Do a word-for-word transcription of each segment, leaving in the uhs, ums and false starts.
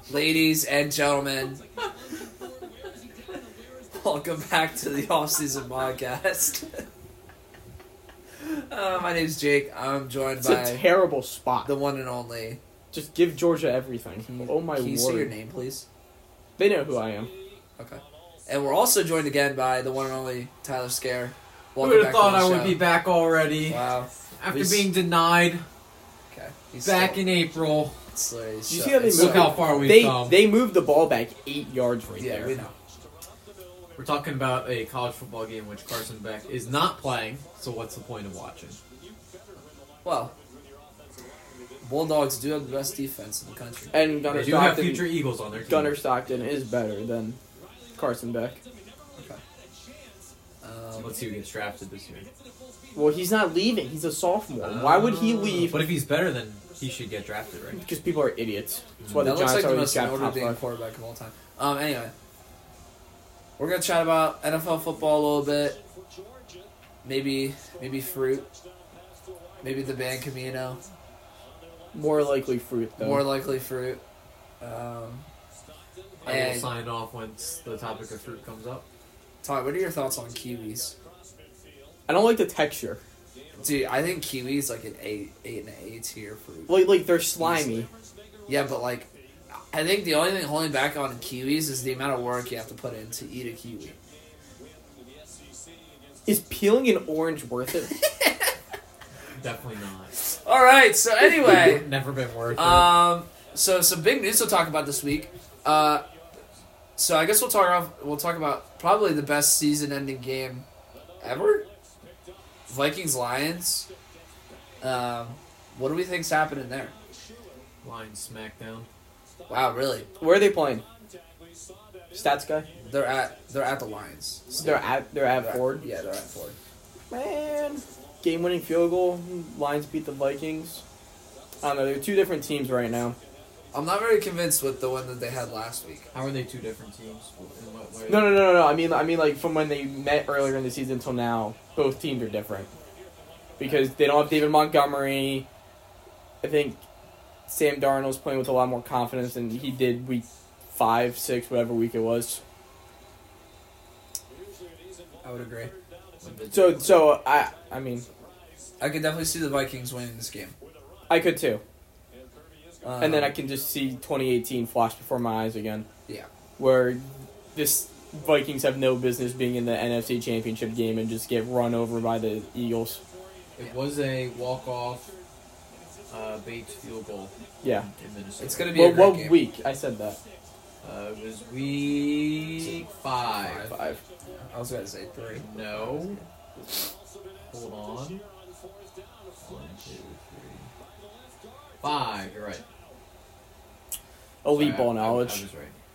Ladies and gentlemen, welcome back to the off-season podcast. uh, my name's Jake. I'm joined It's by a terrible spot. the one and only. Just give Georgia everything. Can you, oh my can you word! say your name, please? They know who I am. Okay. And we're also joined again by the one and only Tyler Scare. Who Welcome would back have thought to the I show. would be back already? Wow. After We s- being denied Okay. He's back still, in April. it's literally you so- see how they it's moved Look so- how far we've They come. they moved the ball back eight yards right Yeah, there. we know. We're talking about a college football game which Carson Beck is not playing, so what's the point of watching? Well, Bulldogs do have the best defense in the country. And Gunnar They do have Stockton. future Eagles on their team. Gunnar Stockton is better than Carson Beck. Okay. Um, Let's see who gets drafted this year. Well, he's not leaving. He's a sophomore. Why would he leave? But if he's better, then he should get drafted, right? Because people are idiots. That's why that the looks like Giants the always most got Notre top Dame five. quarterback of all time. Um, anyway, we're gonna chat about N F L football a little bit. Maybe, maybe fruit. Maybe the band Camino. More likely fruit though. More likely fruit. Um, I will And- sign off once the topic of fruit comes up. Todd, what are your thoughts on kiwis? I don't like the texture. Dude, I think kiwis like an eight, eight and an A tier fruit. Like like they're slimy. Yeah, but like, I think the only thing holding back on kiwis is the amount of work you have to put in to eat a kiwi. Is peeling an orange worth it? Definitely not. All right, so anyway. Never been worth it. Um, so some big news to talk about this week. Uh, so I guess we'll talk off, we'll talk about probably the best season-ending game ever. Vikings Lions. Um, what do we think's happening there? Lions smackdown. Wow, really? Where are they playing? Stats guy. They're at they're at the Lions. They're at they're at They're Ford. Yeah, they're at Ford. Man, game-winning field goal. Lions beat the Vikings. I don't know. They're two different teams right now. I'm not very convinced with the one that they had last week. How are they two different teams? In what way? No, no, no, no, no. I mean, I mean, like from when they met earlier in the season until now, both teams are different because they don't have David Montgomery. I think Sam Darnold's playing with a lot more confidence than he did week five, six, whatever week it was. I would agree. So, so I, I mean, I could definitely see the Vikings winning this game. I could too, Um, and then I can just see twenty eighteen flash before my eyes again. Yeah. Where this Vikings have no business being in the N F C Championship game and just get run over by the Eagles. It was a walk-off uh, Bates field goal Yeah. in Minnesota. It's gonna be Well, a great what game. week? I said that. Uh, it was week five. Five. I was going to say three. No. Hold on. One, two, three. Five. You're right. Elite Sorry, ball I- I- knowledge. I, was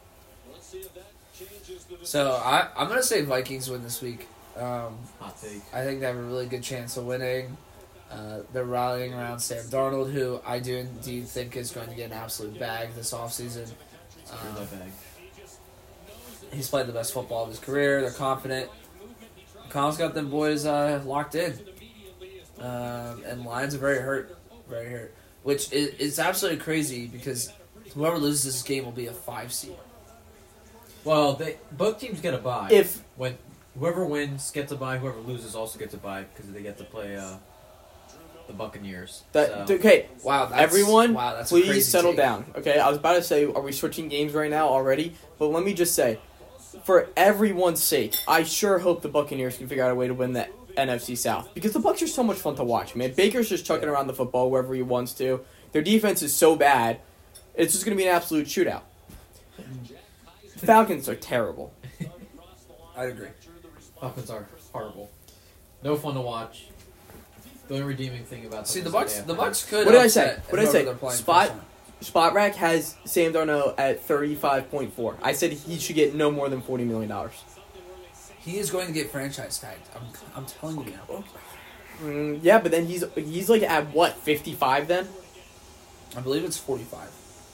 right. So I I'm gonna say Vikings win this week. Um, Hot take. I think they have a really good chance of winning. Uh, they're rallying around Sam Darnold, who I do indeed think is going to get an absolute bag this offseason. Screw Um, that bag. he's played the best football of his career. They're confident. Collins got them boys uh, locked in. Um, and Lions are very hurt. Very hurt. Which is, is absolutely crazy because whoever loses this game will be a five seed. Well, they both teams get a bye. If when whoever wins gets a bye, whoever loses also gets a bye because they get to play uh, the Buccaneers. that So, okay, Wow, that's, everyone, wow, that's a crazy please settle take. down. Okay, I was about to say, are we switching games right now already? But let me just say, for everyone's sake, I sure hope the Buccaneers can figure out a way to win the N F C South because the Bucs are so much fun to watch. Man, Baker's just chucking around the football wherever he wants to. Their defense is so bad, it's just going to be an absolute shootout. The Falcons are terrible. I'd agree. Falcons are horrible. No fun to watch. The only redeeming thing about See, them the is Bucks. that The they have- Bucks could. What did I say? upset What did I whoever say? they're playing Spot- first round. Spotrac has Sam Darnold at thirty-five point four. I said he should get no more than forty million dollars. He is going to get franchise tagged. I'm. I'm telling you now. Mm, yeah, but then he's he's like at what, fifty-five then? I believe it's forty-five.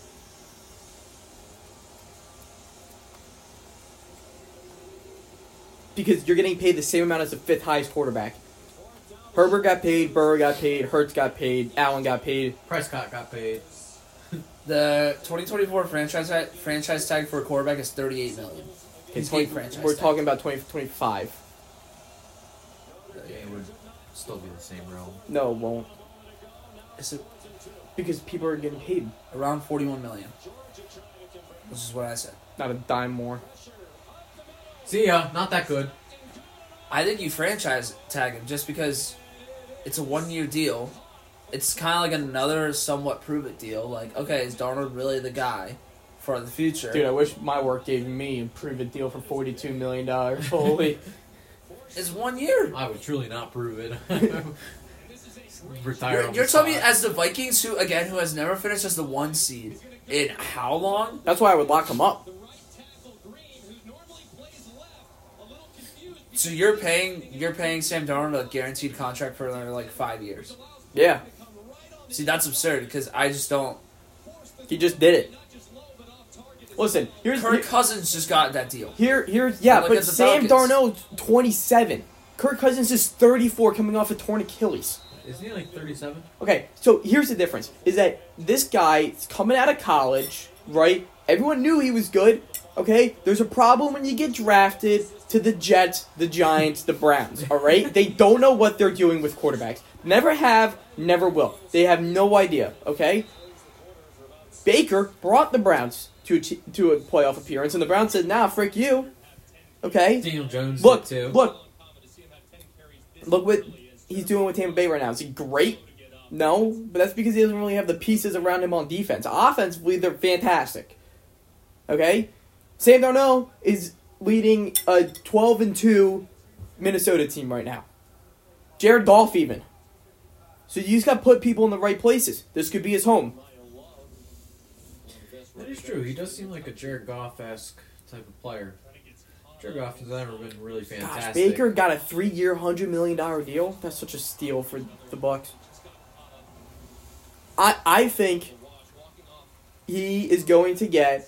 Because you're getting paid the same amount as the fifth highest quarterback. Herbert got paid, Burrow got paid, Hurts got paid, Allen got paid. Prescott got paid. The twenty twenty-four franchise tag, franchise tag for a quarterback is thirty-eight million. He's twenty, getting franchise we're tag. talking about twenty twenty-five. Yeah, it would still be the same realm. No, it won't. Is it Because people are getting paid. around forty-one million? Which is what I said. Not a dime more. See ya. Not that good. I think you franchise tag him just because it's a one-year deal. It's kind of like another somewhat prove-it deal. Like, okay, is Darnold really the guy for the future? Dude, I wish my work gave me a prove-it deal for forty-two million dollars. Holy. It's one year. I would truly not prove it. Retire. You're, on you're the telling me spot. as the Vikings, who, again, who has never finished as the one seed in how long? That's why I would lock him up. So you're paying you're paying Sam Darnold a guaranteed contract for another, like, five years. Yeah. See, that's absurd because I just don't... He just did it. Listen, here's Kirk here, Cousins just got that deal. here here's yeah, Look but at the Sam Falcons. Darnold's twenty-seven. Kirk Cousins is thirty-four coming off a torn Achilles. Isn't he like thirty-seven? Okay, so here's the difference: is that this guy is coming out of college, right? Everyone knew he was good. Okay, there's a problem when you get drafted to the Jets, the Giants, the Browns. All right, they don't know what they're doing with quarterbacks. Never have, never will. They have no idea. Okay. Baker brought the Browns to a, t- to a playoff appearance, and the Browns said, "Nah, frick you." Okay. Daniel Jones Look, did too. look, look what he's doing with Tampa Bay right now. Is he great? No, but that's because he doesn't really have the pieces around him on defense. Offensively, they're fantastic. Okay, Sam Darnold is leading a twelve and two Minnesota team right now. Jared Goff even. So you just got to put people in the right places. This could be his home. That is true. He does seem like a Jared Goff-esque type of player. Jared Goff has never been really fantastic. Gosh, Baker got a three-year, hundred million dollar deal. That's such a steal for the Bucks. I I think he is going to get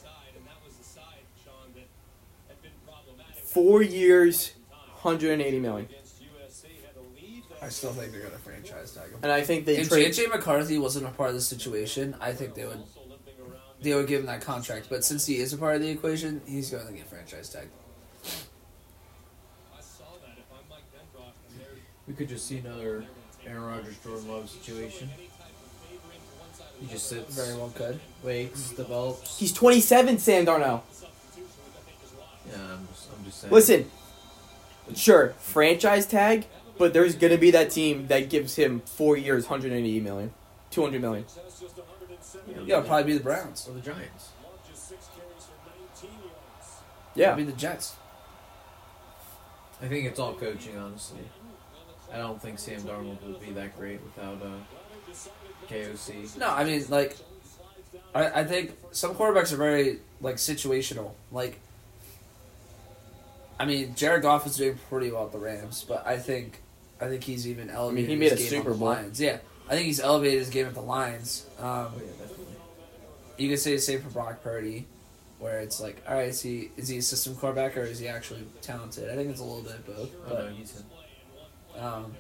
four years, hundred and eighty million. I still think they're going to franchise tag him. And I think they If trade. J J McCarthy wasn't a part of the situation, I think they would they would give him that contract. But since he is a part of the equation, he's going to get franchise tagged. We could just see another Aaron Rodgers, Jordan Love situation. He just sits, Very well could. waits, develops. He's twenty-seven, Sam Darnold. Yeah, I'm just, I'm just saying. Listen, sure, franchise tag, but there's going to be that team that gives him four years, hundred and eighty million, two hundred million. Yeah, it'll probably be the Browns. Or the Giants. Yeah. It'll be the Jets. I think it's all coaching, honestly. I don't think Sam Darnold would be that great without uh, K O C. No, I mean, like, I, I think some quarterbacks are very, like, situational. Like, I mean, Jared Goff is doing pretty well at the Rams, but I think I think he's even elevated he made his a game Super on the Bowl. Lions. Yeah, I think he's elevated his game at the Lions. Um, Oh, yeah, definitely. you can say the same for Brock Purdy, where it's like, all right, is he is he a system quarterback or is he actually talented? I think it's a little bit of both. Oh, But no, he's a, um,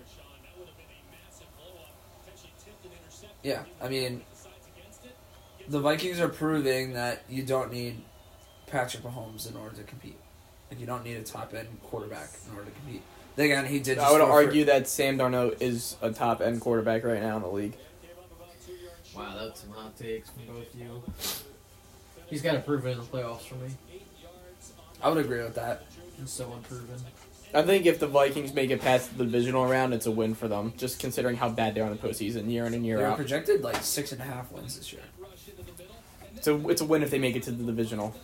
yeah, I mean, the Vikings are proving that you don't need Patrick Mahomes in order to compete. Like, you don't need a top end quarterback in order to compete. Then again, he did. Just I would throw for- argue that Sam Darnold is a top end quarterback right now in the league. wow, that's some hot takes from both of you. He's got to prove it in the playoffs for me. I would agree with that. He's so unproven. I think if the Vikings make it past the divisional round, it's a win for them, just considering how bad they are in the postseason year in and year They were out. projected like six and a half wins this year. So it's a win if they make it to the divisional.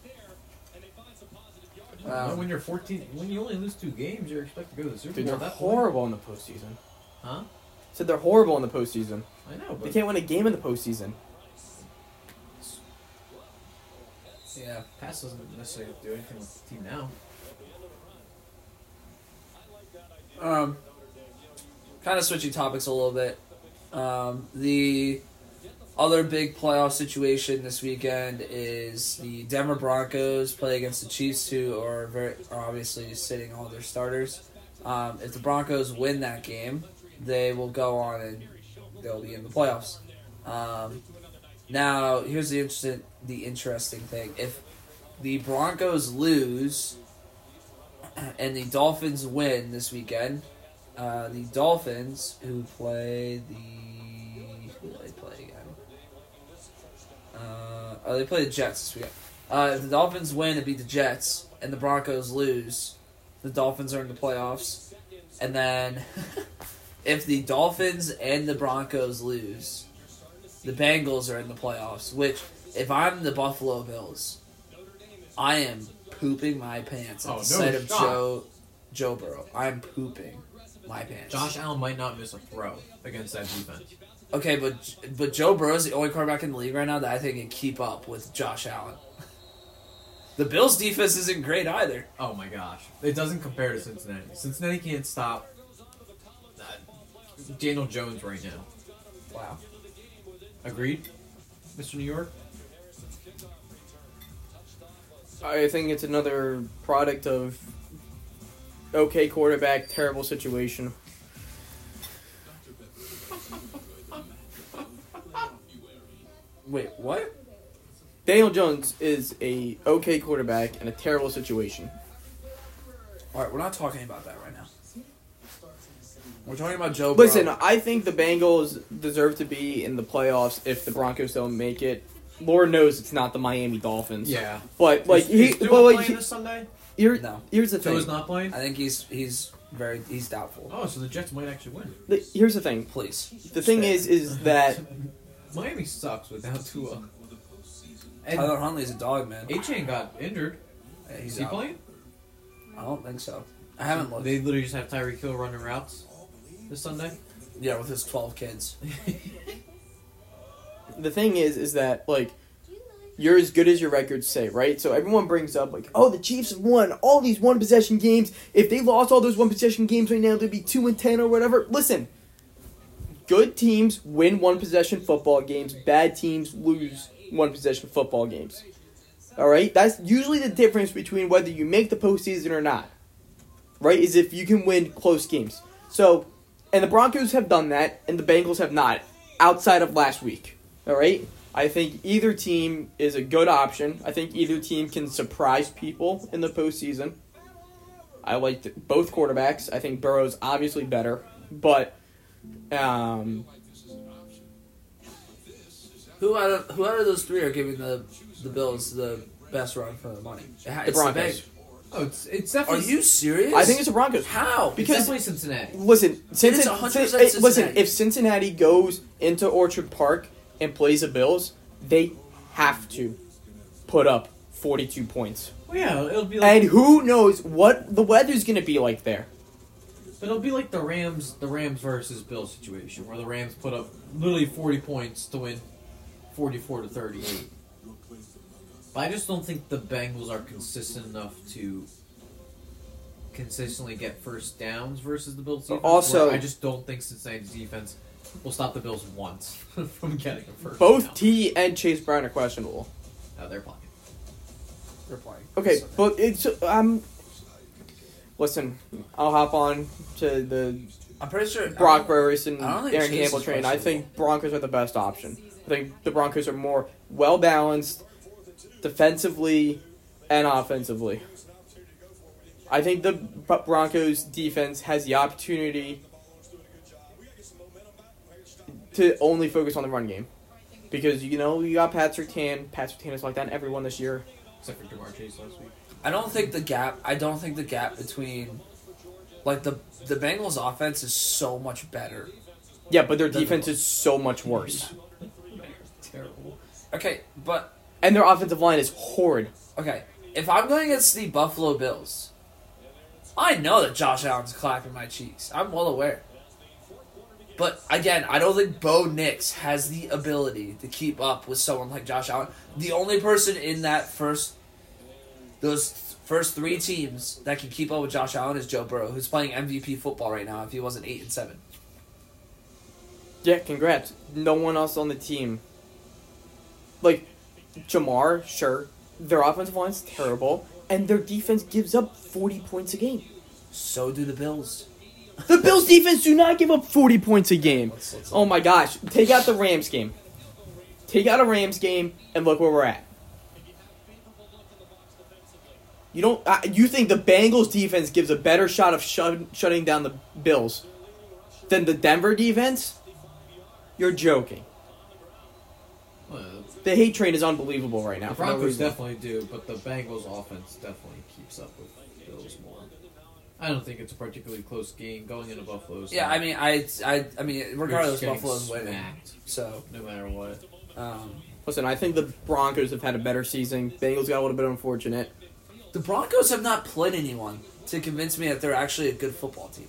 Um, when you're fourteen, when you only lose two games, you're expected to go to the Super Dude, Bowl. they're at that point. horrible in the postseason. Huh? Said they're horrible in the postseason. I know, They but can't win a game in the postseason. yeah. Pass doesn't necessarily do anything with the team now. Um, kind of switching topics a little bit. Um, the other big playoff situation this weekend is the Denver Broncos play against the Chiefs, who are very are obviously sitting all their starters. Um, if the Broncos win that game, they will go on and they'll be in the playoffs. Um, Now, here's the interesting the interesting thing. If the Broncos lose and the Dolphins win this weekend, uh, the Dolphins, who play the... Who do they play again? Uh, oh, they play the Jets this weekend. Uh, if the Dolphins win and beat the Jets, and the Broncos lose, the Dolphins are in the playoffs. And then, if the Dolphins and the Broncos lose, the Bengals are in the playoffs. Which, if I'm the Buffalo Bills, I am pooping my pants at Oh, the no sight of shot. Joe Joe Burrow. I'm pooping my pants. Josh Allen might not miss a throw against that defense. Okay, but but Joe Burrow is the only quarterback in the league right now that I think can keep up with Josh Allen. The Bills' defense isn't great either. Oh my gosh. It doesn't compare to Cincinnati. Cincinnati can't stop uh, Daniel Jones right now. Wow. Agreed, Mister New York? I think it's another product of okay quarterback, terrible situation. Wait, what? Daniel Jones is a okay quarterback in a terrible situation. All right, we're not talking about that right now. We're talking about Joe Burrow. Listen, I think the Bengals deserve to be in the playoffs if the Broncos don't make it. Lord knows it's not the Miami Dolphins. Yeah. But like is, he, is Tua but like playing he- this Sunday? here, No. here's the thing. Tua's not playing? I think he's he's very he's doubtful. Oh, so the Jets might actually win. The- here's the thing. Please. The thing Stay. is, is that Miami sucks without Tua. And Tyler Huntley's a dog, man. A-Chain got injured. Yeah, he's Is he out. playing? I don't think so. I haven't looked. They literally just have Tyreek Hill running routes this Sunday. Yeah, with his twelve kids. the thing is, is that like you're as good as your records say, right? So everyone brings up like, oh, the Chiefs have won all these one possession games. If they lost all those one possession games right now, they'd be two and ten or whatever. Listen, good teams win one possession football games. Bad teams lose one possession football games. All right, that's usually the difference between whether you make the postseason or not. Right, is if you can win close games. So, and the Broncos have done that, and the Bengals have not, outside of last week. All right, I think either team is a good option. I think either team can surprise people in the postseason. I like the, both quarterbacks. I think Burrow's obviously better, but um, Who out of who out of those three are giving the the Bills the best run for the money? It ha- the it's Broncos. Beng- Oh, it's it's Are definitely. you serious? I think it's the Broncos. How? It's because- definitely Cincinnati. Listen, Cincinnati, one hundred percent Cin- listen. Cincinnati. If Cincinnati goes into Orchard Park and plays the Bills, they have to put up forty-two points. Well, yeah, it'll be like, And who knows what the weather's going to be like there. but it'll be like the Rams, the Rams versus Bills situation, where the Rams put up literally forty points to win, forty-four to thirty-eight. But I just don't think the Bengals are consistent enough to consistently get first downs versus the Bills defense. Also- where I just don't think Cincinnati's defense will stop the Bills once from getting a first Both down. T and Chase Brown are questionable. No, they're playing. They're playing. Okay, So- but it's um. Listen, I'll hop on to the I'm pretty sure Brock Burris and I don't think Aaron Chase Campbell is train. I questionable. think Broncos are the best option. I think the Broncos are more well balanced, defensively and offensively. I think the B- Broncos defense has the opportunity to only focus on the run game. Because, you know, you got Patrick Tan. Patrick Tan is like that in everyone this year. Except for Jamar Chase last week. I don't think the gap. I don't think the gap between, like the the Bengals' offense is so much better. Yeah, but their The- defense is so much worse. Terrible. Okay, but And their offensive line is horrid. okay, if I'm going against the Buffalo Bills, I know that Josh Allen's clapping my cheeks. I'm well aware. But again, I don't think Bo Nix has the ability to keep up with someone like Josh Allen. The only person in that first, those th- first three teams that can keep up with Josh Allen is Joe Burrow, who's playing M V P football right now. If he wasn't eight and seven, Yeah, congrats. No one else on the team. Like, Jamar, sure. Their offensive line's terrible. And their defense gives up forty points a game. so do the Bills. The Bills' defense do not give up forty points a game. Let's- let's- Oh my gosh. Take out the Rams game. Take out a Rams game and look where we're at. You don't. Uh, you think the Bengals defense gives a better shot of shut, shutting down the Bills than the Denver defense? You're joking. Well, The hate train is unbelievable right now. the for no Broncos reason. definitely do, but the Bengals offense definitely keeps up with Bills more. I don't think it's a particularly close game going into Buffalo. So Yeah, I mean, I, I, I mean, you're regardless, just getting Buffalo's winning. smacked, So, no matter what. um, Listen, I think the Broncos have had a better season. Bengals got a little bit unfortunate. the Broncos have not played anyone to convince me that they're actually a good football team.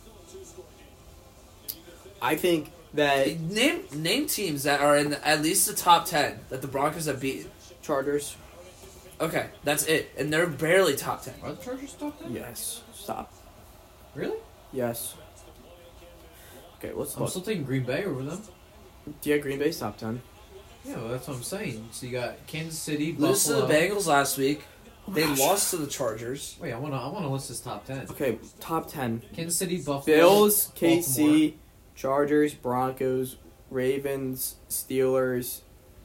I think that Name name teams that are in the, at least the top ten that the Broncos have beaten. Chargers. Okay, that's it, and they're barely top ten. Are the Chargers top ten? Yes. Stop. Really? Yes. Okay, let's I'm look. still taking Green Bay over them. Yeah, Green Bay's top ten. Yeah, well, that's what I'm saying. So you got Kansas City, Lose to Buffalo. the Bengals last week. Oh my They gosh. lost to the Chargers. Wait, I want to. I want to list this top ten. Okay, top ten. Kansas City, Buffalo, Bills, K Baltimore. C, Chargers, Broncos, Ravens, Steelers,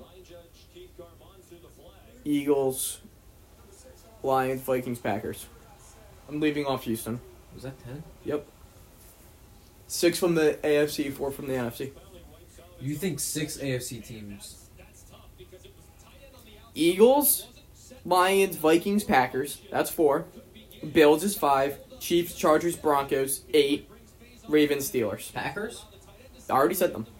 Eagles, Lions, Vikings, Packers. I'm leaving off Houston. Was that ten? Yep. Six from the A F C, four from the N F C. You think six A F C teams? Eagles, Lions, Vikings, Packers. That's four. Bills is five. Chiefs, Chargers, Broncos, eight. Ravens, Steelers. Packers? I already said them.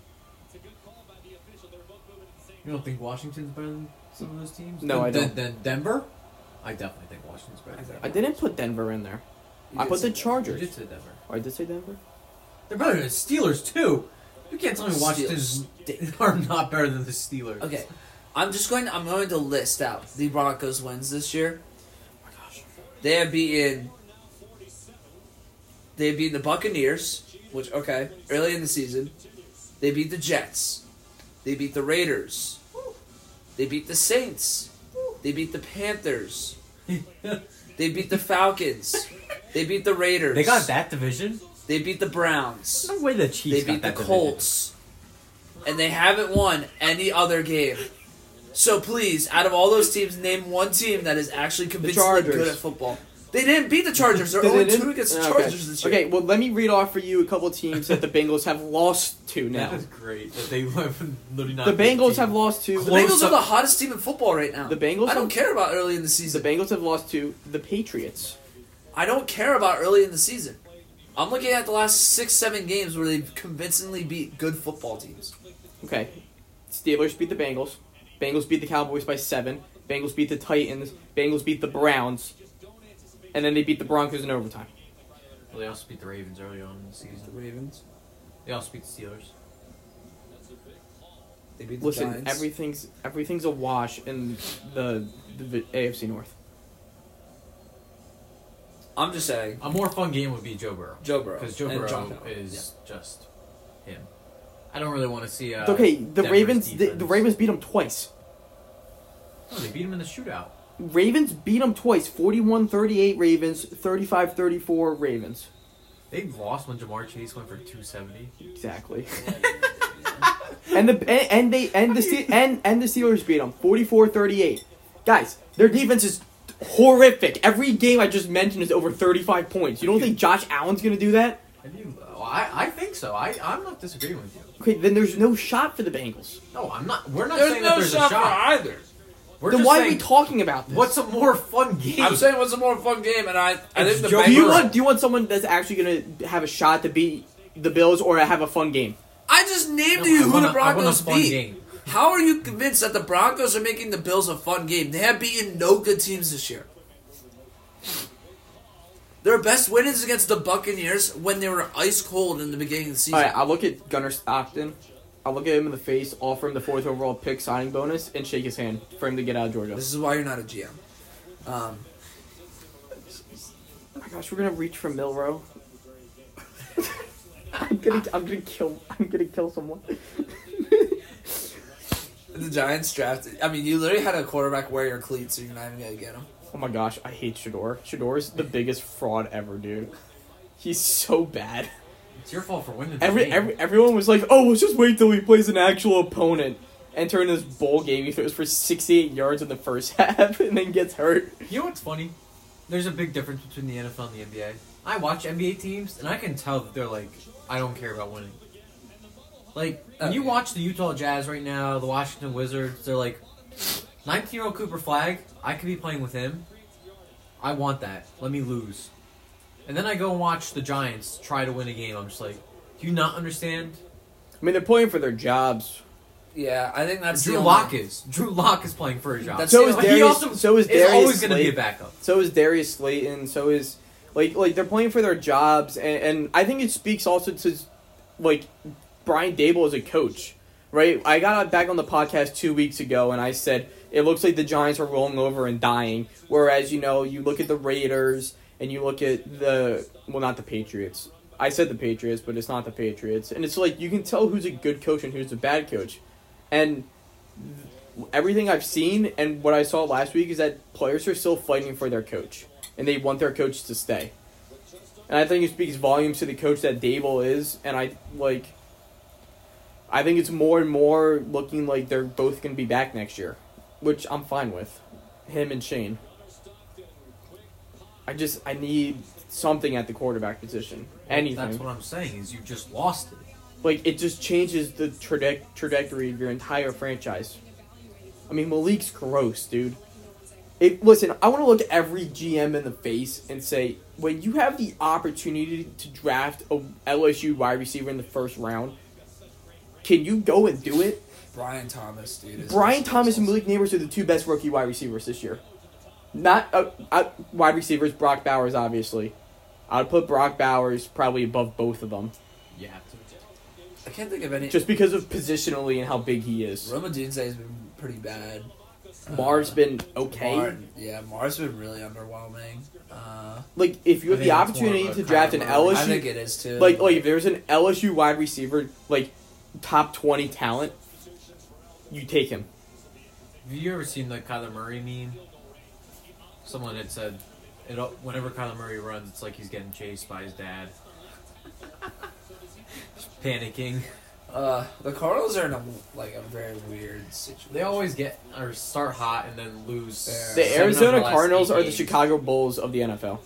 You don't think Washington's better than some of those teams? No, Then- I don't. Then, then Denver? I definitely think Washington's better. than I Denver. I didn't put Denver in there. You I did put say the that. You Chargers. did say Denver. Oh, I did say Denver? They're better than the Steelers too. You can't tell me Washington's are not better than the Steelers. Okay, I'm just going. I'm going to list out the Broncos wins this year. Oh my gosh. They have beaten. They beat the Buccaneers, which okay, early in the season. They beat the Jets. They beat the Raiders. They beat the Saints. They beat the Panthers. They beat the Falcons. They beat the Raiders. They got that division. They beat the Browns. No way the They Chiefs beat the got that Colts. And they haven't won any other game. So please, out of all those teams, name one team that is actually convincingly Chargers. good at football. They didn't beat the Chargers. They're They only didn't? two against the Okay. Chargers this year. Okay, well, let me read off for you a couple teams that the Bengals have lost to division. now. That is great. That they literally not. The beat Bengals team. have lost to. The Close Bengals are up. the hottest team in football right now. The Bengals I don't have- care about early in the The season. Bengals have lost to the Patriots. I don't care about early in the season. I'm looking at the last six, seven games where they've convincingly beat good football teams. Okay. Steelers beat the Bengals. Bengals beat the Cowboys by seven. Bengals beat the Titans. Bengals beat the Browns. And then they beat the Broncos in overtime. Well, they also beat the Ravens early on in the season. Ravens. They also beat the Steelers. They beat the Listen, Giants. everything's everything's a wash in the, the A F C North. I'm just saying, A more fun game would be Joe Burrow. Joe Burrow. Because Joe and Burrow John Bell. is just him. I don't really want to see. Uh, okay, the Denver's Ravens the, defense. the Ravens beat them twice. Oh, they beat him in the shootout. Ravens beat them twice. forty-one thirty-eight Ravens, thirty-five thirty-four Ravens. They lost when Jamar Chase went for two seventy. Exactly. and the and, and they and the Ste- and and the Steelers beat them forty-four thirty-eight. Guys, their defense is horrific. Every game I just mentioned is over thirty-five points. You don't think Josh Allen's going to do that? Have you, oh, I, I think so. I, I'm not disagreeing with you. Okay, then there's no shot for the Bengals. No, I'm not. We're not There's saying no that there's shot a shot. for either. We're then just why are saying, we talking about this? what's a more fun game? I'm saying what's a more fun game, and I, I It's think the Joe do you Bengals. want do you want someone that's actually going to have a shot to beat the Bills or have a fun game? I just named No, you I who want the a- I want a Broncos fun beat. game. How are you convinced that the Broncos are making the Bills a fun game? They have beaten no good teams this year. Their best win is against the Buccaneers when they were ice cold in the beginning of the season. All right, I'll look at Gunnar Stockton. I'll look at him in the face, offer him the fourth overall pick signing bonus, and shake his hand for him to get out of Georgia. This is why you're not a G M. Um, Oh my gosh, we're gonna reach for Milrow. I'm gonna, I'm gonna kill, I'm gonna kill someone. the Giants drafted. I mean, you literally had a quarterback wear your cleats, so you're not even gonna get him. Oh my gosh, I hate Shador. Shador's the biggest fraud ever, dude. He's so bad. It's your fault for winning the Every, game. every everyone was like, "Oh, let's just wait till he plays an actual opponent," entering this bowl game. He throws for sixty-eight yards in the first half and then gets hurt. You know what's funny? There's a big difference between the N F L and the N B A. I watch N B A teams, and I can tell that they're like, I don't care about winning. Like, when you Okay. watch the Utah Jazz right now, the Washington Wizards, they're like, nineteen-year-old Cooper Flag, I could be playing with him. I want that. Let me lose. And then I go and watch the Giants try to win a game. I'm just like, do you not understand? I mean, they're playing for their jobs. Yeah, I think that's Drew the Lock only- is. Drew Lock is playing for a job. That's So the is only- But he Darius. also so is is Darius. always going to be a Slay- backup. So is Darius Slayton. So is like like they're playing for their jobs, and, and I think it speaks also to like Brian Dable as a coach, right? I got back on the podcast two weeks ago, and I said it looks like the Giants are rolling over and dying. Whereas you know you look at the Raiders and you look at the well, not the Patriots. I said the Patriots, but it's not the Patriots, and it's like you can tell who's a good coach and who's a bad coach, and everything I've seen and what I saw last week is that players are still fighting for their coach, and they want their coach to stay. And I think it speaks volumes to the coach that Dable is, and I like. I think it's more and more looking like they're both going to be back next year, which I'm fine with, him and Shane. I just I need something at the quarterback position, anything. That's what I'm saying, is you just lost it. Like, it just changes the traje- trajectory of your entire franchise. I mean, Malik's gross, dude. It, listen, I want to look every G M in the face and say, when you have the opportunity to draft a L S U wide receiver in the first round, can you go and do it? Brian Thomas, dude. is Brian just- Thomas and Malik Neighbors are the two best rookie wide receivers this year. Not uh, uh, wide receivers, Brock Bowers, obviously. I would put Brock Bowers probably above both of them. Yeah. I can't think of any. Just because of positionally and how big he is. Roma Dunze's been pretty bad. Mar's Uh, been okay. Mar, yeah, Mar's been really underwhelming. Uh, Like, if you I have think the that's more opportunity of to a draft an Kyler Murray. L I S U, think it is too. like, like if there's an L S U wide receiver, like top twenty talent, you take him. Have you ever seen the Kyler Murray meme? Someone had said, it, whenever Kyler Murray runs, it's like he's getting chased by his dad. Just panicking. uh, the Cardinals are in a like a very weird situation. They always get or start hot and then lose. The The seven of Arizona their last Cardinals eight are the games. Chicago Bulls of the N F L.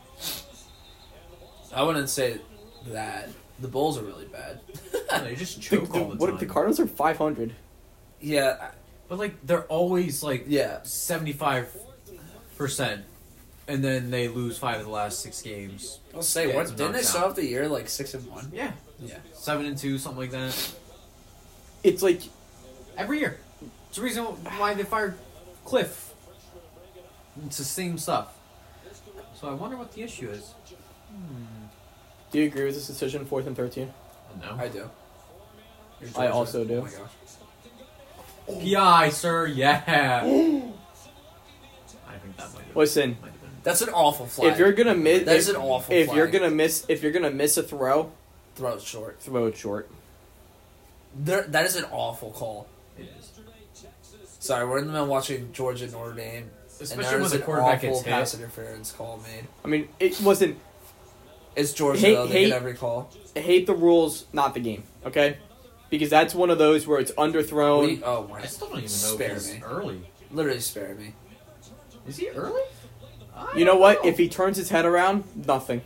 I wouldn't say that. The Bulls are really bad. They just The, choke the, all the what time. if the Cardinals are five hundred? yeah, But like they're always like yeah. seventy-five percent, and then they lose five of the last six games. I'll say, Yeah, what, it's didn't they knocked start out. off the year like six and one? Yeah, Yeah. seven and two, something like that. It's like, Every year. It's the reason why they fired Cliff. It's the same stuff. So I wonder what the issue is. do you agree with this decision, fourth and thirteen? No. I do. You're I Georgia. also do. Oh my gosh. P I, sir, yeah. I think that might have, Listen, might have been. That's an awful flag. if you're gonna miss, That is if, an awful if flag. you're gonna miss, if you're gonna miss a throw, throw it short. throw it short. There, that is an awful call. It is. Sorry, we're in the middle watching Georgia Notre Dame, and Especially there when was the an quarterback awful gets pass hit. interference call made. I mean, it wasn't. It's Georgia Hate- though; they hate- get every call. Hate the rules, not the game. Okay, because that's one of those where it's underthrown. We, oh my! I still don't even know Spare if he's me. early. Literally spare me. Is he early? I You know don't what? If he turns his head around, nothing.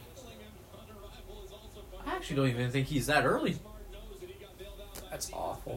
I actually don't even think he's that early. That's awful.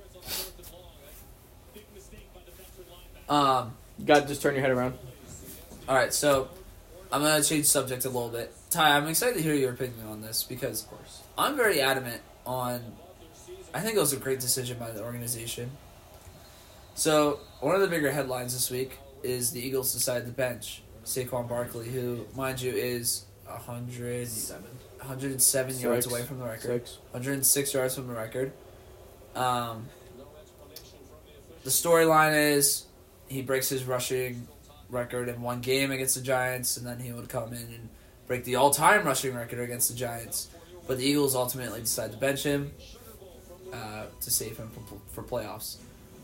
Um. You gotta just turn your head around. All right, so I'm gonna change subject a little bit. Ty, I'm excited to hear your opinion on this because Of course. I'm very adamant on. I think it was a great decision by the organization. So one of the bigger headlines this week is the Eagles decided to bench Saquon Barkley, who, mind you, is one hundred, Seven. one hundred seven yards Six. away from the record. Six. one hundred six yards from the record. Um, the storyline is he breaks his rushing record in one game against the Giants, and then he would come in and break the all-time rushing record against the Giants. But the Eagles ultimately decided to bench him uh, to save him for, for playoffs.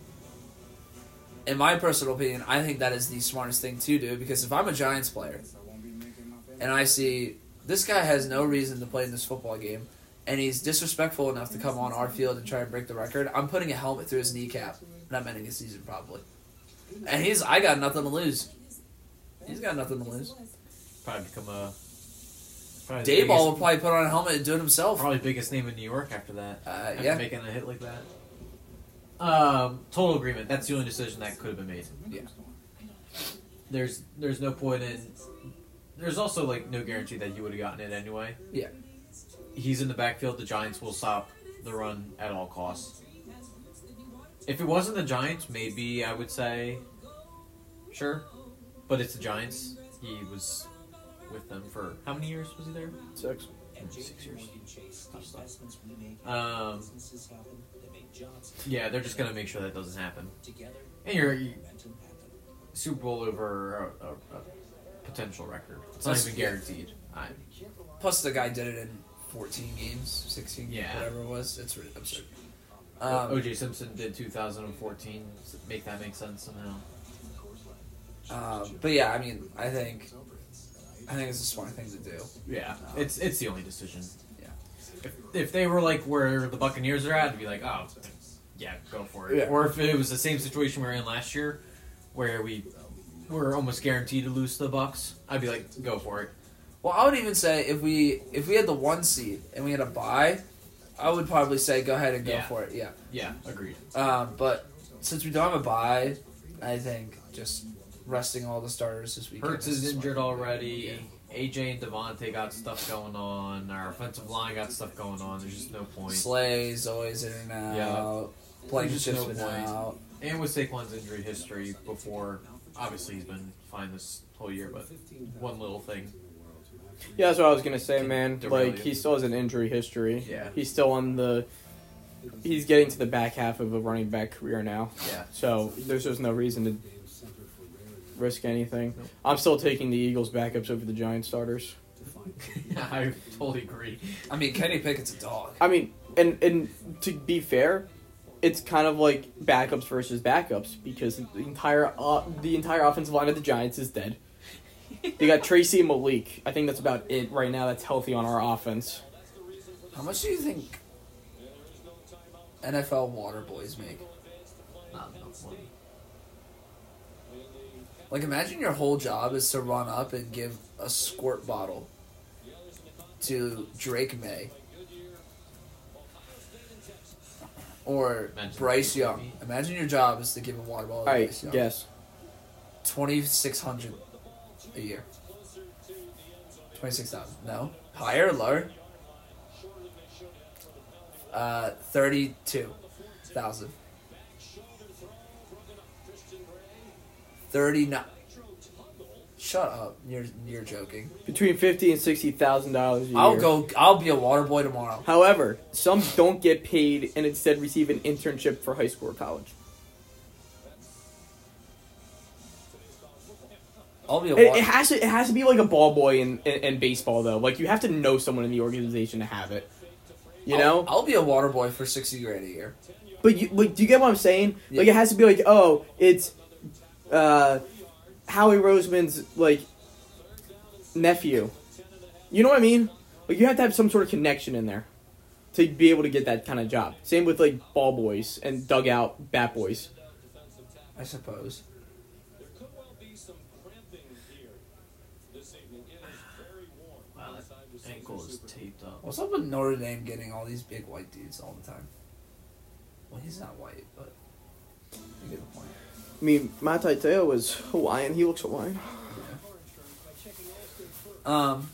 In my personal opinion, I think that is the smartest thing to do, because if I'm a Giants player and I see this guy has no reason to play in this football game, and he's disrespectful enough to come on our field and try and break the record, I'm putting a helmet through his kneecap, and I'm ending the season probably. And he's, I got nothing to lose. He's got nothing to lose. Probably become a. Probably the Dayball biggest- will probably put on a helmet and do it himself. Probably biggest name in New York after that. Uh, After yeah. making a hit like that. Um, total agreement. That's the only decision that could have been made. Yeah. There's there's no point in. There's also like no guarantee that he would have gotten it anyway. Yeah. He's in the backfield. The Giants will stop the run at all costs. If it wasn't the Giants, maybe I would say, sure, but it's the Giants. He was with them for how many years was he there? Six. Six years. Tough stuff. Um, yeah, they're just gonna make sure that doesn't happen. And you're you, Super Bowl over a, a, a potential record. It's not even guaranteed. I, Plus, the guy did it in fourteen games, sixteen, Yeah. whatever it was. It's really absurd. O Um, J Simpson did two thousand fourteen. Make that make sense somehow. um, but yeah, I mean, I think, I think it's a smart thing to do. Yeah, it's it's the only decision. Yeah. If, if they were like where the Buccaneers are at, I'd be like, oh, yeah, go for it. Yeah. Or if it was the same situation we were in last year, where we were almost guaranteed to lose to the Bucks, I'd be like, go for it. Well, I would even say if we if we had the one seed and we had a bye, I would probably say go ahead and go Yeah. for it. Yeah. Yeah, agreed. Um, but since we don't have a bye, I think just resting all the starters this weekend. Hurts is smart. injured already. A J and Devontae got stuff going on. Our offensive line got stuff going on. There's just no point. Slay's always in and out. Yeah. Blankenship's There's no been point. out. And with Saquon's injury history before, obviously he's been fine this whole year, but one little thing. Yeah, that's what I was gonna say, man. Derail Like you. he still has an injury history. Yeah. He's still on the. He's getting to the back half of a running back career now. Yeah. So there's just no reason to risk anything. Nope. I'm still taking the Eagles backups over the Giants starters. I totally agree. I mean, Kenny Pickett's a dog. I mean, and and to be fair, it's kind of like backups versus backups because the entire uh, the entire offensive line of the Giants is dead. They got Tracy and Malik. I think that's about it right now. That's healthy on our offense. How much do you think N F L water boys make? Not enough money. Like, imagine your whole job is to run up and give a squirt bottle to Drake May. Or Imagine Bryce that. Young. Imagine your job is to give a water bottle to All right, Bryce Young. guess. twenty-six hundred a year. twenty-six thousand. No. Higher or lower? Uh, thirty-two thousand. thirty-nine. Shut up. You're you're joking. Between fifty and sixty thousand dollars a year. I'll go I'll be a water boy tomorrow. However, some don't get paid and instead receive an internship for high school or college. I'll be a It, water it has to. It has to be like a ball boy in, in, in baseball though. Like you have to know someone in the organization to have it. You know. I'll, I'll be a water boy for sixty grand a year. But you, like, do you get what I'm saying? Yeah. Like, it has to be like, oh, it's uh, Howie Roseman's like nephew. You know what I mean? Like, you have to have some sort of connection in there to be able to get that kind of job. Same with like ball boys and dugout bat boys. I suppose. Wow, that ankle is taped up. What's up with Notre Dame getting all these big white dudes all the time? Well, he's not white, but you get the point. I mean, Matt Taiteo is Hawaiian. He looks Hawaiian. Um.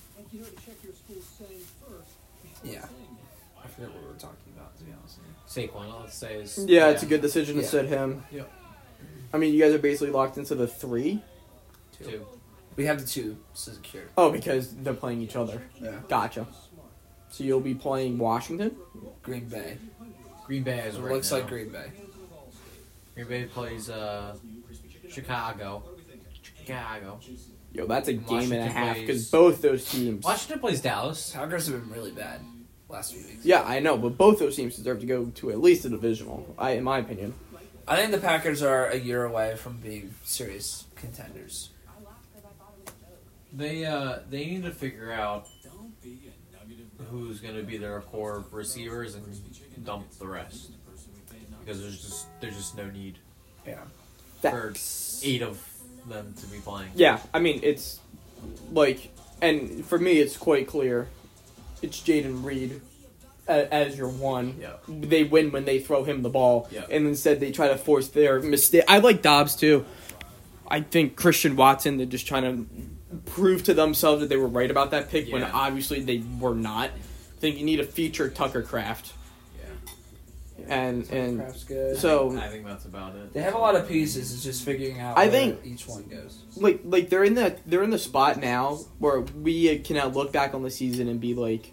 Yeah. I forget what we were talking about, to be honest with you. Saquon, all I'll say is Yeah, it's a good decision to Yeah. sit him. Yep. I mean, you guys are basically locked into the three. Two. We have the two secured. Oh, because they're playing each other. Yeah. Gotcha. So you'll be playing Washington? Green Bay. Green Bay is It right looks now. like Green Bay. Green Bay plays uh, Chicago. Chicago. Yo, that's a game and a Washington half plays- because both those teams. Washington plays Dallas. Packers have been really bad last few weeks. Yeah, I know, but both those teams deserve to go to at least a divisional. I, in my opinion. I think the Packers are a year away from being serious contenders. They uh they need to figure out who's going to be their core receivers and dump the rest. Because there's just there's just no need Yeah. for Facts. eight of them to be playing. Yeah, I mean, it's like, and for me, it's quite clear. It's Jaden Reed a- as your one. Yeah. They win when they throw him the ball, Yeah. and instead they try to force their mistake. I like Dobbs too. I think Christian Watson, they're just trying to prove to themselves that they were right about that pick when Yeah. obviously they were not. I think you need to feature Tucker Craft. Yeah. And and Kraft's good. so I think that's about it. They have a lot of pieces. It's just figuring out I where think- each one goes. like like they're in the they're in the spot now where we can now look back on the season and be like,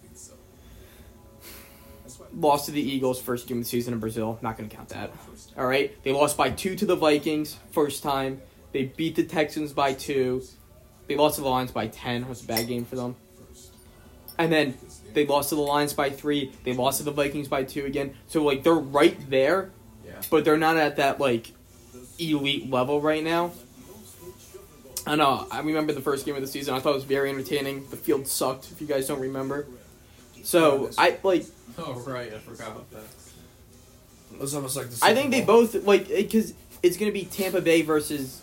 lost to the Eagles first game of the season in Brazil. Not going to count that. All right, they lost by two to the Vikings first time. They beat the Texans by two. They lost to the Lions by ten. It was a bad game for them. And then they lost to the Lions by three. They lost to the Vikings by two again. So like they're right there, Yeah. but they're not at that like elite level right now. I know. I remember the first game of the season. I thought it was very entertaining. The field sucked. If you guys don't remember, so I like. Oh, right. I forgot about that. It was almost like the I Super think they Bowl. both like because it's gonna be Tampa Bay versus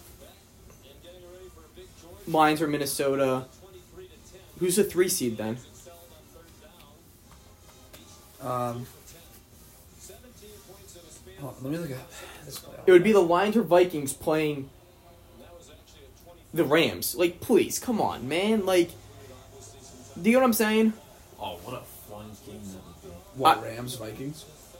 Lions or Minnesota. Who's the three seed then? Um, hold on, let me look at this play. It would be the Lions or Vikings playing the Rams. Like, please, come on, man. Like, do you know what I'm saying? Oh, what a fun game that would be. What, I- Rams, Vikings?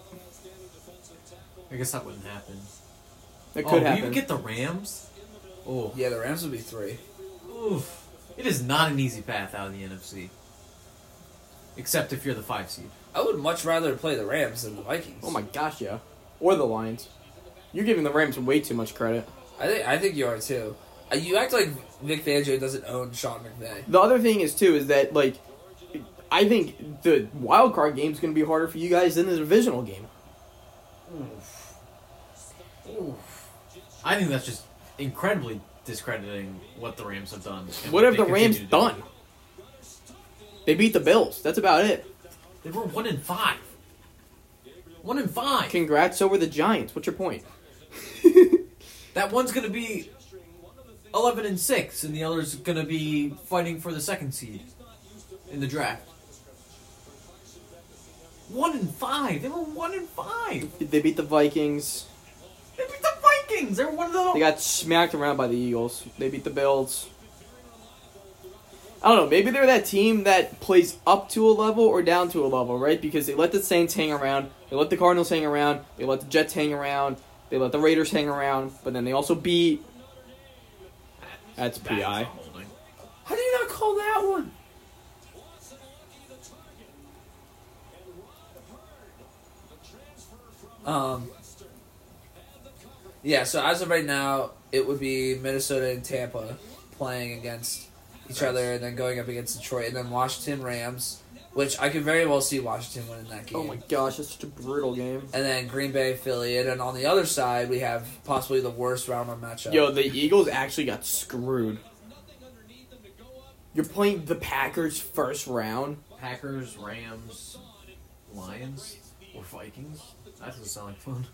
I guess that wouldn't happen. That oh, could we happen. would get the Rams? Oh. Yeah, the Rams would be three. Oof. It is not an easy path out of the N F C. Except if you're the five seed. I would much rather play the Rams than the Vikings. Oh my gosh, yeah. Or the Lions. You're giving the Rams way too much credit. I think I think you are too. Uh, You act like Vic Fangio doesn't own Sean McVay. The other thing is too is that like, I think the wild card game is going to be harder for you guys than the divisional game. Oof. Oof. I think that's just incredibly discrediting what the Rams have done. and What have they the Rams continue to do. done? They beat the Bills. That's about it. They were one in five. One in five. Congrats. So were the Giants. What's your point? That one's gonna be eleven and six, and the other's gonna be fighting for the second seed in the draft. One in five. They were one in five. They beat the Vikings. They beat the Vikings. They were one of the. They got smacked around by the Eagles. They beat the Bills. I don't know. Maybe they're that team that plays up to a level or down to a level, right? Because they let the Saints hang around. They let the Cardinals hang around. They let the Jets hang around. They let the Raiders hang around. But then they also beat... That's P I. holding. How do you not call that one? Um. Yeah, so as of right now, it would be Minnesota and Tampa playing against each other, and then going up against Detroit, and then Washington Rams, which I could very well see Washington winning that game. Oh my gosh, that's such a brutal game. And then Green Bay, Philly, and then on the other side, we have possibly the worst round one matchup. Yo, the Eagles actually got screwed. You're playing the Packers first round? Packers, Rams, Lions, or Vikings. That doesn't sound like fun.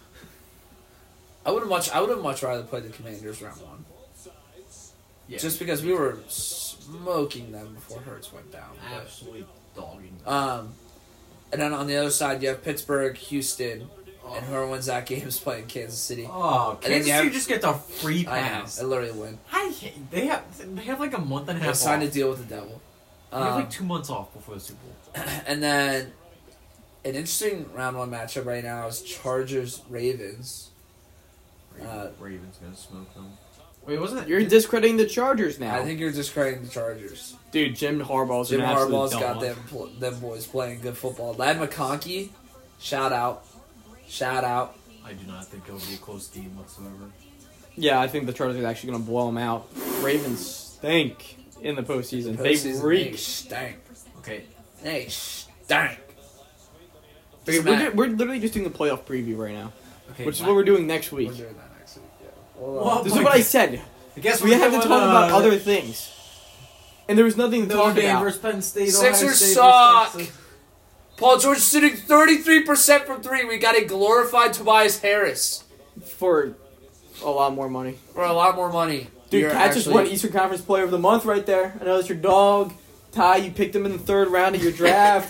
I would have much. I would have much rather played the Commanders round one, Yeah, just because we were smoking them before Hurts went down. But, absolutely dogging. um, and then on the other side, you have Pittsburgh, Houston, and whoever wins that game is playing Kansas City. Oh, And then Kansas you City have- just gets a free I know, pass. I literally win. I hate, they have they have like a month and a They half signed a off. deal with the devil. They have Um, like two months off before the Super Bowl. and then an interesting round one matchup right now is Chargers Ravens. Uh, Ravens gonna smoke them. Wait, wasn't it? You're discrediting the Chargers now. I think you're discrediting the Chargers. Dude, Jim Harbaugh's Jim an absolute Harbaugh's dog. got them pl- them boys playing good football. Lad McConkey, shout out, shout out. I do not think it'll be a close game whatsoever. Yeah, I think the Chargers are actually going to blow them out. Ravens stink in the postseason. They Postseason, reek. They stink. Okay, They stink. Okay, Doesn't we're, matter. ju- we're literally just doing a playoff preview right now, okay. which is la- what we're doing next We're week. doing that next week. Yeah. Well, Well, uh, This is what I said. I guess We we're have to doing, talk about uh, other things. and there was nothing to Notre talk Dame about. versus Penn State. Ohio Sixers State suck. versus Texas. Paul George is shooting thirty-three percent from three. We got a glorified Tobias Harris For a lot more money. for a lot more money. Dude, You're Cat just actually- won Eastern Conference Player of the Month right there. I know that's your dog. Ty, you picked him in the third round of your draft.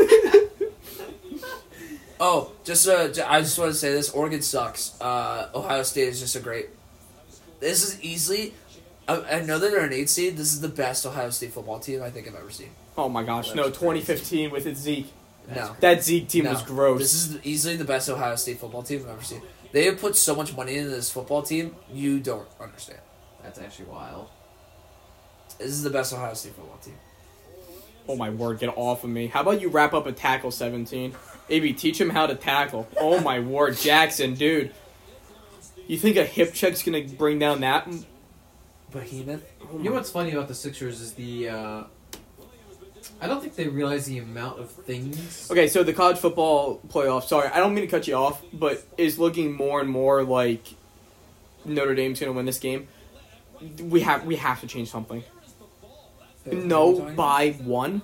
Oh, just uh, j- I just want to say this: Oregon sucks. Uh, Ohio State is just a great. This is easily. I, I know that they're an eight seed. This is the best Ohio State football team I think I've ever seen. Oh my gosh, no, twenty fifteen with its Zeke. No, That Zeke team no. was gross. This is easily the best Ohio State football team I've ever seen. They have put so much money into this football team. You don't understand. That's actually wild. This is the best Ohio State football team. Oh my word, get off of me. How about you wrap up a tackle seventeen? A B, teach him how to tackle. Oh my word, Jackson, dude. You think a hip check's gonna bring down that? Behemoth. Oh You know my- what's funny about the Sixers is the. Uh, I don't think they realize the amount of things. Okay, so the college football playoff, sorry, I don't mean to cut you off, but is looking more and more like Notre Dame's gonna win this game. We have we have to change something. No by one.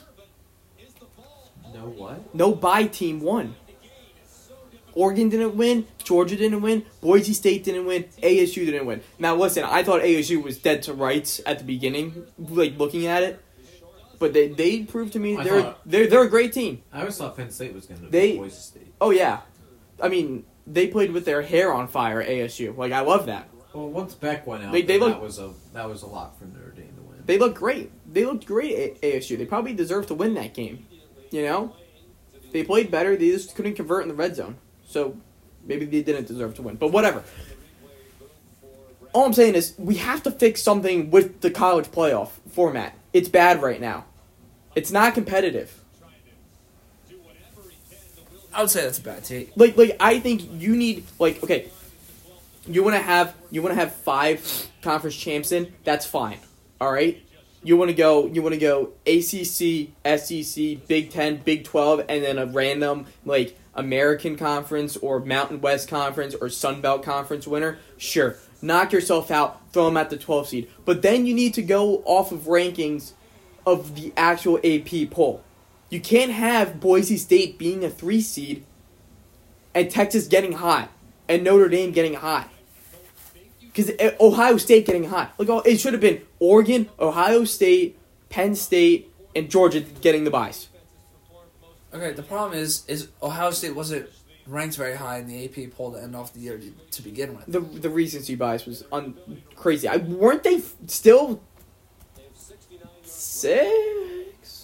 No what? No by team one. Oregon didn't win. Georgia didn't win. Boise State didn't win. A S U didn't win. Now listen, I thought A S U was dead to rights at the beginning, like looking at it, but they they proved to me I they're thought- they're they're a great team. I always thought Penn State was going to They- beat Boise State. Oh yeah, I mean they played with their hair on fire. A S U, like I love that. Well, once Beck went out, They- they then look- that was a that was a lot for Notre Dame to win. They look great. They looked great at A S U. They probably deserved to win that game. You know, they played better. They just couldn't convert in the red zone. So maybe they didn't deserve to win. But whatever. All I'm saying is we have to fix something with the college playoff format. It's bad right now. It's not competitive. I would say that's a bad take. Like like I think you need like okay. You want to have you want to have five conference champs in. That's fine. All right. You want to go. You want to go A C C, S E C, Big Ten, Big Twelve, and then a random like American Conference or Mountain West Conference or Sun Belt Conference winner. Sure, knock yourself out. Throw them at the twelve seed. But then you need to go off of rankings of the actual A P poll. You can't have Boise State being a three seed and Texas getting hot and Notre Dame getting hot. Because Ohio State getting hot. Like, oh, it should have been Oregon, Ohio State, Penn State, and Georgia getting the byes. Okay, the problem is is Ohio State wasn't ranked very high in the A P poll to end off the year to, to begin with. The the recency bias was un- crazy. I, weren't they f- still six?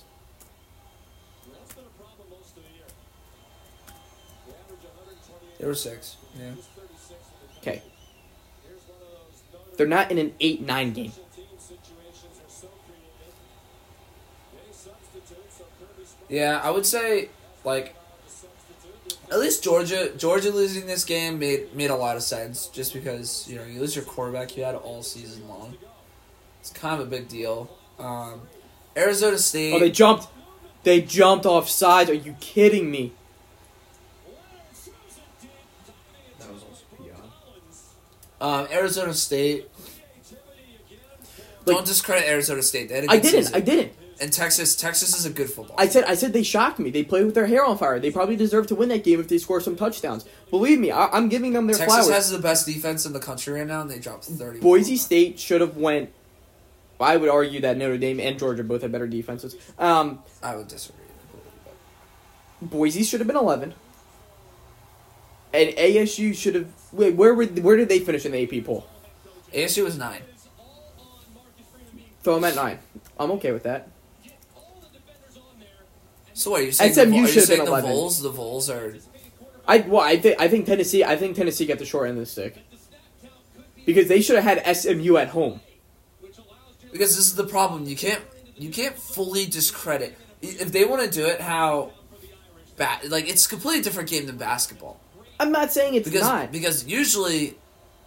There were six. Yeah. Okay. They're not in an eight nine game. Yeah, I would say like at least Georgia Georgia losing this game made made a lot of sense just because, you know, you lose your quarterback you had all season long. It's kind of a big deal. Um, Arizona State Oh, they jumped. They jumped off sides. Are you kidding me? That was also pretty odd. um, Arizona State Like- don't discredit Arizona State. They had a I good didn't. season. I didn't. And Texas Texas is a good football. I said I said they shocked me. They played with their hair on fire. They probably deserve to win that game if they score some touchdowns. Believe me, I, I'm giving them their Texas flowers. has the best defense in the country right now, and they dropped thirty. Boise State should have went. I would argue that Notre Dame and Georgia both have better defenses. Um, I would disagree. Boise should have been eleven, and A S U should have. Wait, where were, where did they finish in the A P poll? A S U was nine. Throw them at nine. I'm okay with that. So what, are you saying S M U the, Vo- are should you have been saying the eleven. Vols? The Vols are... I well, I think I think Tennessee. I think Tennessee got the short end of the stick because they should have had S M U at home. Because this is the problem. You can't you can't fully discredit... If they want to do it how... Ba- like, it's a completely different game than basketball. I'm not saying it's Because not. because usually...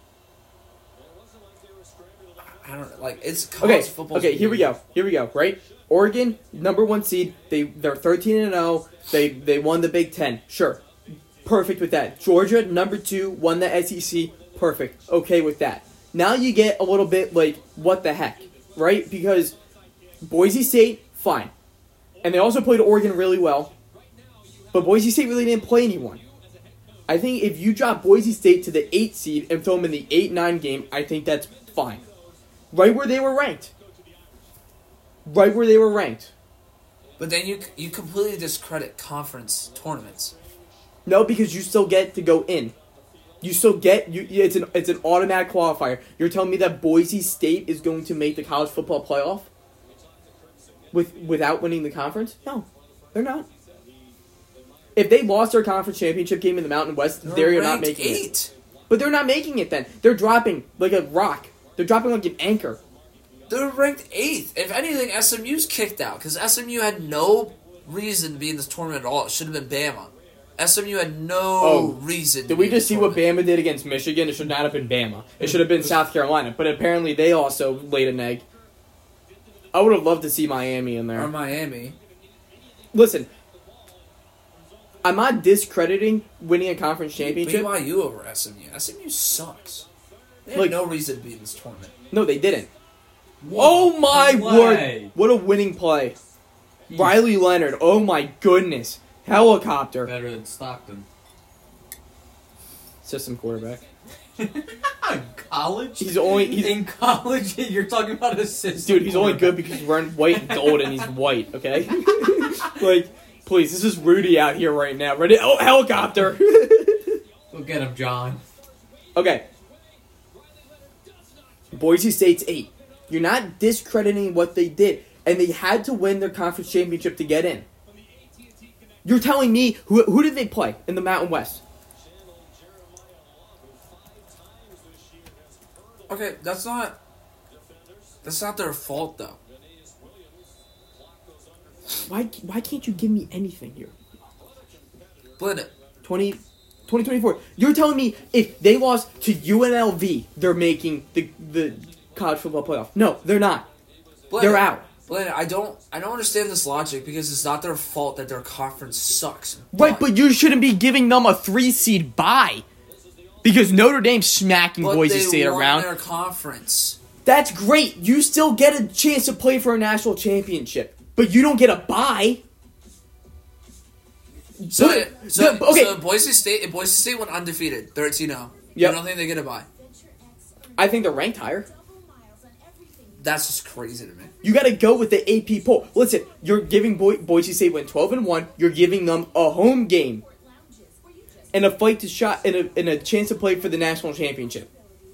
I don't know. Like, it's college Okay, football. okay, here we go. Here we go, right? Oregon, number one seed. They they're thirteen and oh. They they won the Big Ten. Sure. Perfect with that. Georgia, number two, won the S E C. Perfect. Okay with that. Now you get a little bit like, what the heck? Right? Because Boise State, fine. And they also played Oregon really well. But Boise State really didn't play anyone. I think if you drop Boise State to the eight seed and throw them in the eight nine game, I think that's fine. Right where they were ranked. Right where they were ranked. But then you you completely discredit conference tournaments. No, because you still get to go in. You still get you. It's an it's an automatic qualifier. You're telling me that Boise State is going to make the college football playoff with without winning the conference? No, they're not. If they lost their conference championship game in the Mountain West, they're, they're not making eight. it. But they're not making it then. They're dropping like a rock. They're dropping like an anchor. They're ranked eighth. If anything, S M U's kicked out because S M U had no reason to be in this tournament at all. It should have been Bama. S M U had no oh, reason to Did be we just see tournament. what Bama did against Michigan? It should not have been Bama. It should have been South Carolina. But apparently they also laid an egg. I would have loved to see Miami in there. Or Miami. Listen. I'm not discrediting winning a conference championship. B Y U over S M U. S M U sucks. They had Like, no reason to be in this tournament. No, they didn't. What Oh my play. word! What a winning play. He's Riley Leonard, oh my goodness. Helicopter. better than Stockton. System quarterback. In college? He's only he's in college. You're talking about a system. dude, he's only good because he's wearing white and gold and he's white, okay? Like, please, this is Rudy out here right now. Ready? Oh, helicopter. Go get him, John. Okay. Boise State's eight. You're not discrediting what they did. And they had to win their conference championship to get in. You're telling me, who who did they play in the Mountain West? Okay, that's not... That's not their fault, though. Why why can't you give me anything here? Blend twenty, twenty twenty-four. You're telling me if they lost to U N L V, they're making the the college football playoff. No, they're not. They're out. Blend I don't I don't understand this logic because it's not their fault that their conference sucks. Right, but you shouldn't be giving them a three seed bye because Notre Dame's smacking but Boise they State won around. their conference. That's great. You still get a chance to play for a national championship, but you don't get a bye. So, But- so, the- okay. so Boise State, if Boise State went undefeated, thirteen oh. Yep. You don't think they get a bye? I think they're ranked higher. That's just crazy to me. You got to go with the A P poll. Listen, you're giving Bo- Boise State went twelve and one. You're giving them a home game and a fight to shot and a, and a chance to play for the national championship.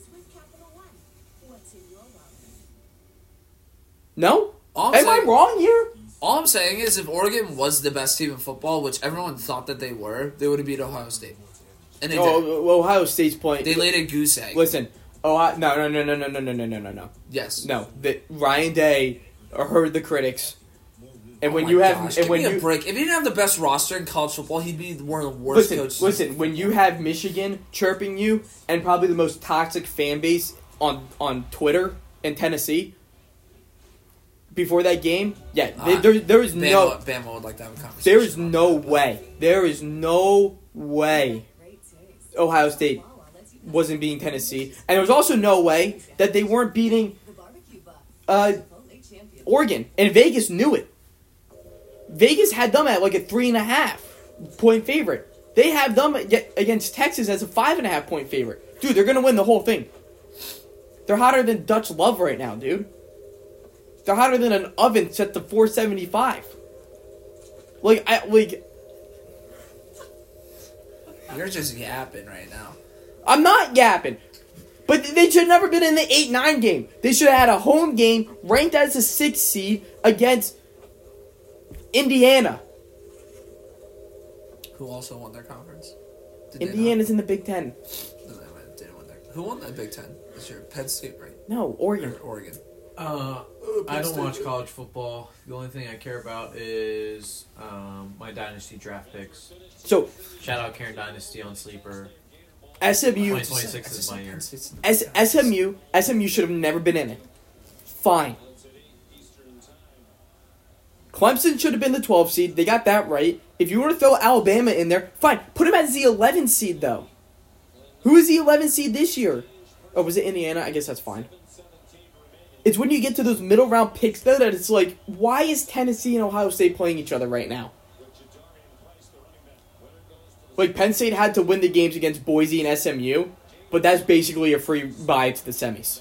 No? All I'm Am I saying- wrong here? All I'm saying is if Oregon was the best team in football, which everyone thought that they were, they would have beat Ohio State. And they did. Oh, well, Ohio State's playing. They laid a goose egg. Listen, Ohio, no, no, no, no, no, no, no, no, no, no, no. Yes. No, the, Ryan Day heard the critics. And Oh when my you have, gosh, and give when me a you break. If he didn't have the best roster in college football, he'd be one of the worst listen, coaches. listen, when you have Michigan chirping you and probably the most toxic fan base on on Twitter in Tennessee before that game, yeah, Ah, there there is Bama, no Bama would like to have a conversation. there is about no that. way there is no way Ohio State wasn't beating Tennessee, and there was also no way that they weren't beating uh, Oregon, and Vegas knew it. Vegas had them at like a three and a half point favorite. They have them against Texas as a five and a half point favorite. Dude, they're gonna win the whole thing. They're hotter than Dutch Love right now, dude. They're hotter than an oven set to four seventy five. Like I like. You're just yapping right now. I'm not yapping. But they should have never been in the eight nine game. They should have had a home game ranked as a six seed against Indiana. Who also won their conference? Did they Indiana's in the Big Ten. not? No, they went- didn't win their. Who won that Big Ten this year? Penn State, right? No, Oregon. Or Oregon. Uh, I don't watch college football. The only thing I care about is um, my Dynasty draft picks. So, Shout out Karen Dynasty on Sleeper. S M U, twenty twenty-six is my year. S- SMU, SMU should have never been in it. Fine. Clemson should have been the twelve seed. They got that right. If you want to throw Alabama in there, fine. Put them as the eleven seed, though. Who is the eleven seed this year? Oh, was it Indiana? I guess that's fine. It's when you get to those middle round picks, though, that it's like, why is Tennessee and Ohio State playing each other right now? Like, Penn State had to win the games against Boise and S M U, but that's basically a free bye to the semis.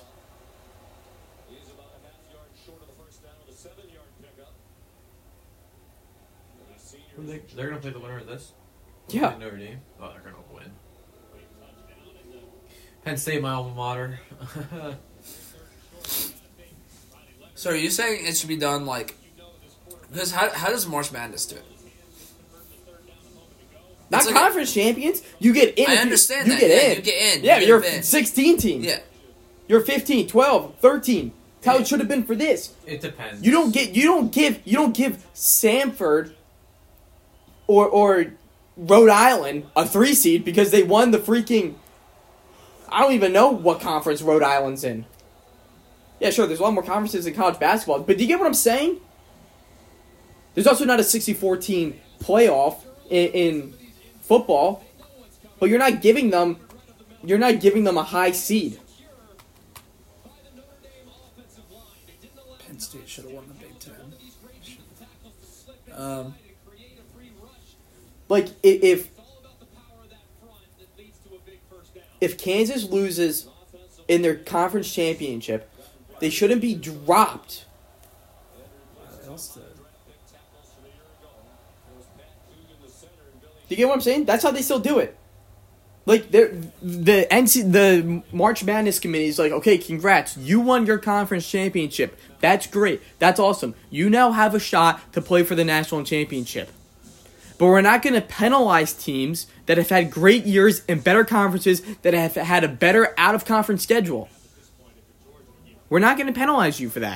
They're going to play the winner of this? Yeah. Notre Dame. Oh, they're going to win. Penn State, my alma mater. So are you saying it should be done like? Because how how does March Madness do it? Not It's like conference champions. You get in. I if you- understand you that. Get Yeah, in. you get in. Yeah, You you're get a in. sixteen team. Yeah. You're fifteen, twelve, thirteen. That's how Yeah. it should have been for this. It depends. You don't get. You don't give. You don't give Samford or or Rhode Island a three seed because they won the freaking. I don't even know what conference Rhode Island's in. Yeah, sure. There's a lot more conferences in college basketball, but do you get what I'm saying? There's also not a sixty-four team playoff in, in football, but you're not giving them. You're not giving them a high seed. Penn State should have won the Big Ten. Um, Like i- if if Kansas loses in their conference championship, they shouldn't be dropped. what else did? Do you get what I'm saying? That's how they still do it. Like they're, the N C, the March Madness committee is like, okay, congrats, you won your conference championship. That's great. That's awesome. You now have a shot to play for the national championship. But we're not going to penalize teams that have had great years in better conferences that have had a better out-of-conference schedule. We're not going to penalize you for that.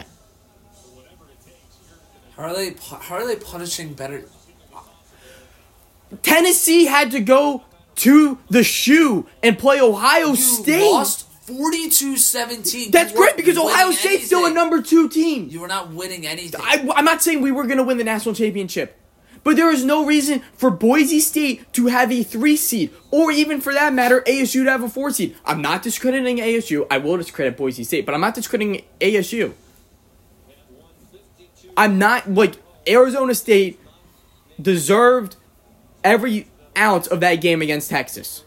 How are they? pu- How are they punishing better? Tennessee had to go to the shoe and play Ohio You State. lost forty-two seventeen. That's You weren't great because Ohio winning State's still a anything. number two team. You were not winning anything. I, I'm not saying we were going to win the national championship. But there is no reason for Boise State to have a three seed, or even for that matter, A S U to have a four seed. I'm not discrediting A S U. I will discredit Boise State, but I'm not discrediting A S U. I'm not, like, Arizona State deserved every ounce of that game against Texas.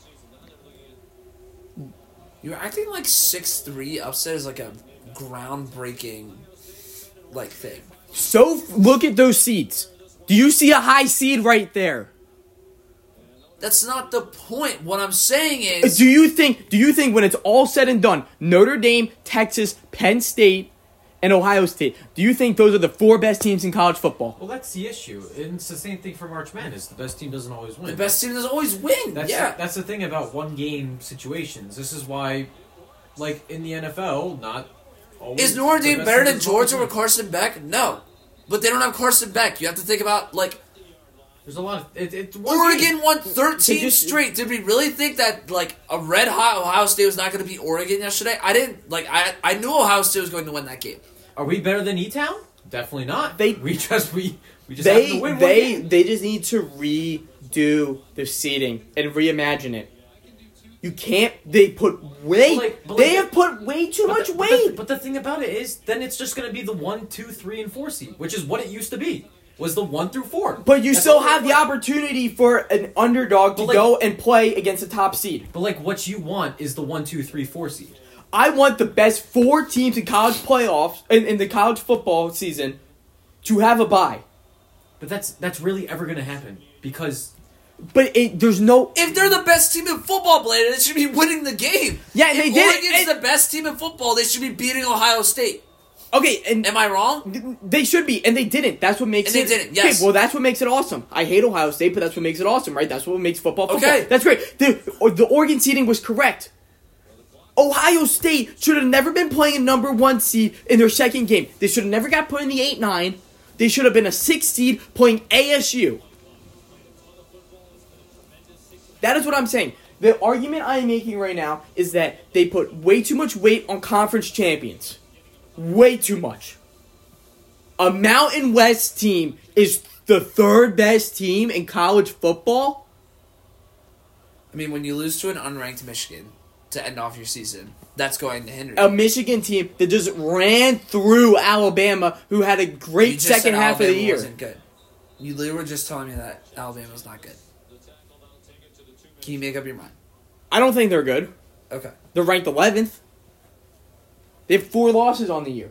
You're acting like six three upset is like a groundbreaking, like, thing. So, look at those seeds. Do you see a high seed right there? That's not the point. What I'm saying is, Do you think do you think when it's all said and done, Notre Dame, Texas, Penn State, and Ohio State, do you think those are the four best teams in college football? Well, that's the issue. And it's the same thing for March Madness. The best team doesn't always win. the best team doesn't always win. That's yeah. the, that's the thing about one game situations. This is why, like in the N F L, not always. Is Notre the Dame best better team than doesn't always Georgia win. or Carson Beck? No. But they don't have Carson Beck. You have to think about, like, There's a lot of it, it's one Oregon game. won thirteen Did you- straight. Did we really think that, like, a red hot Ohio State was not going to beat Oregon yesterday? I didn't. Like, I I knew Ohio State was going to win that game. Are we better than E-Town? Definitely not. They- we just we we just have They to win one they game. they just need to redo the seating and reimagine it. You can't. They put way. But like- but they like- have put way too But much the, but weight. the- But the thing about it is, then it's just going to be the one, two, three, and four seed, which is what it used to be. Was the one through four. But you That's still all it have the was. opportunity for an underdog to But like- go and play against a top seed. But like, what you want is the one, two, three, four seed. I want the best four teams in college playoffs in, in the college football season to have a bye. But that's that's really ever going to happen because But it, there's no. If they're the best team in football, Blade, they should be winning the game. Yeah, if they did. Oregon's And- the best team in football, they should be beating Ohio State. Okay, and Am I wrong? they should be, and they didn't. That's what makes And it. they didn't, yes. Okay, well, that's what makes it awesome. I hate Ohio State, but that's what makes it awesome, right? That's what makes football football. Okay. That's great. The, the Oregon seeding was correct. Ohio State should have never been playing a number one seed in their second game. They should have never got put in the eight nine. They should have been a six seed playing A S U. That is what I'm saying. The argument I am making right now is that they put way too much weight on conference champions. Way too much. A Mountain West team is the third best team in college football? I mean, when you lose to an unranked Michigan to end off your season, that's going to hinder A you. Michigan team that just ran through Alabama, who had a You great just second said half of the Alabama year. wasn't good. You literally were just telling me that Alabama's not good. Can you make up your mind? I don't think they're good. Okay. They're ranked eleventh. They have four losses on the year.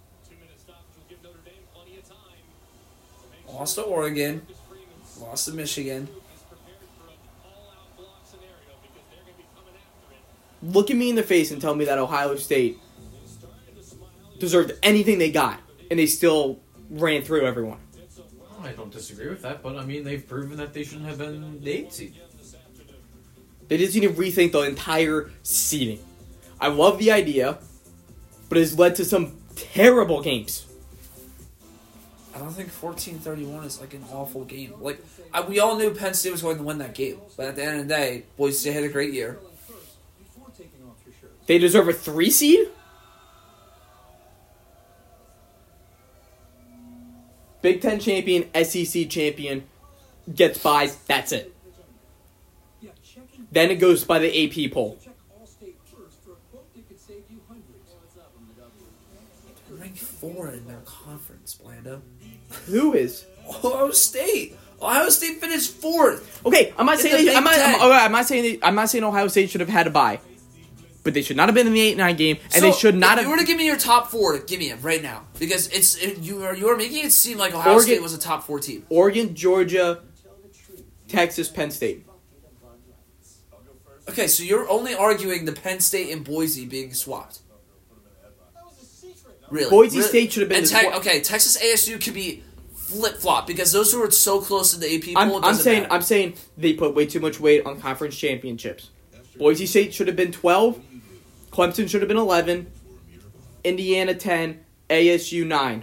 Lost to Oregon. Lost to Michigan. Look at me in the face and tell me that Ohio State deserved anything they got, and they still ran through everyone. I don't disagree with that, but I mean, they've proven that they shouldn't have been the eighth seed. They just need to rethink the entire seeding. I love the idea, but it's led to some terrible games. I don't think fourteen thirty-one is like an awful game. Like I, we all knew Penn State was going to win that game, but at the end of the day, Boise State had a great year. They deserve a three seed? Big Ten champion, S E C champion, gets buys, that's it. Then it goes by the A P poll. They're ranked four in their conference, Blando. Who is? Ohio State. Ohio State finished fourth. Okay, I'm not In saying the they, I'm, Big not, I'm, Ten. okay, I'm not saying they, I'm not saying Ohio State should have had a bye, but they should not have been in the eight nine game, and So, they should not if have. you were to give me your top four, give me them right now because it's it, you are you are making it seem like Ohio Oregon- State was a top four team. Oregon, Georgia, Texas, Penn State. Okay, so you're only arguing the Penn State and Boise being swapped. Really, Boise Really? State should have been And the Te- tw- okay, Texas A S U could be flip flop because those who are so close to the A P poll. I'm, it I'm doesn't saying matter. I'm saying they put way too much weight on conference championships. Boise State should have been twelve. Clemson should have been eleven. Indiana ten. A S U nine.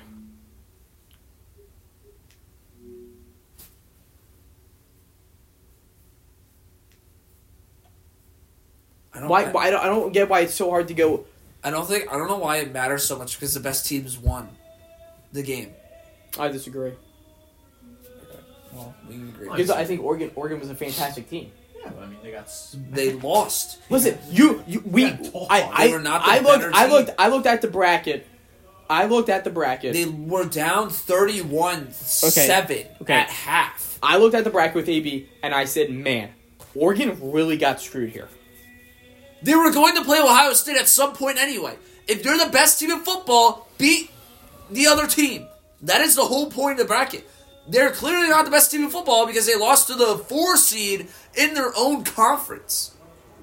I don't, Why? I, why I, don't, I don't get why it's so hard to go. I don't think I don't know why it matters so much because the best teams won the game. I disagree Well, we can agree. because I think Oregon Oregon was a fantastic team. Yeah, but I mean, they got. s- They lost. Listen, you, you we Yeah, tall. I I, They were not the I looked better I team. looked I looked at the bracket. I looked at the bracket. They were down thirty-one seven Okay. at half. I looked at the bracket with A B and I said, "Man, Oregon really got screwed here." They were going to play Ohio State at some point anyway. If you're the best team in football, beat the other team. That is the whole point of the bracket. They're clearly not the best team in football because they lost to the four seed in their own conference.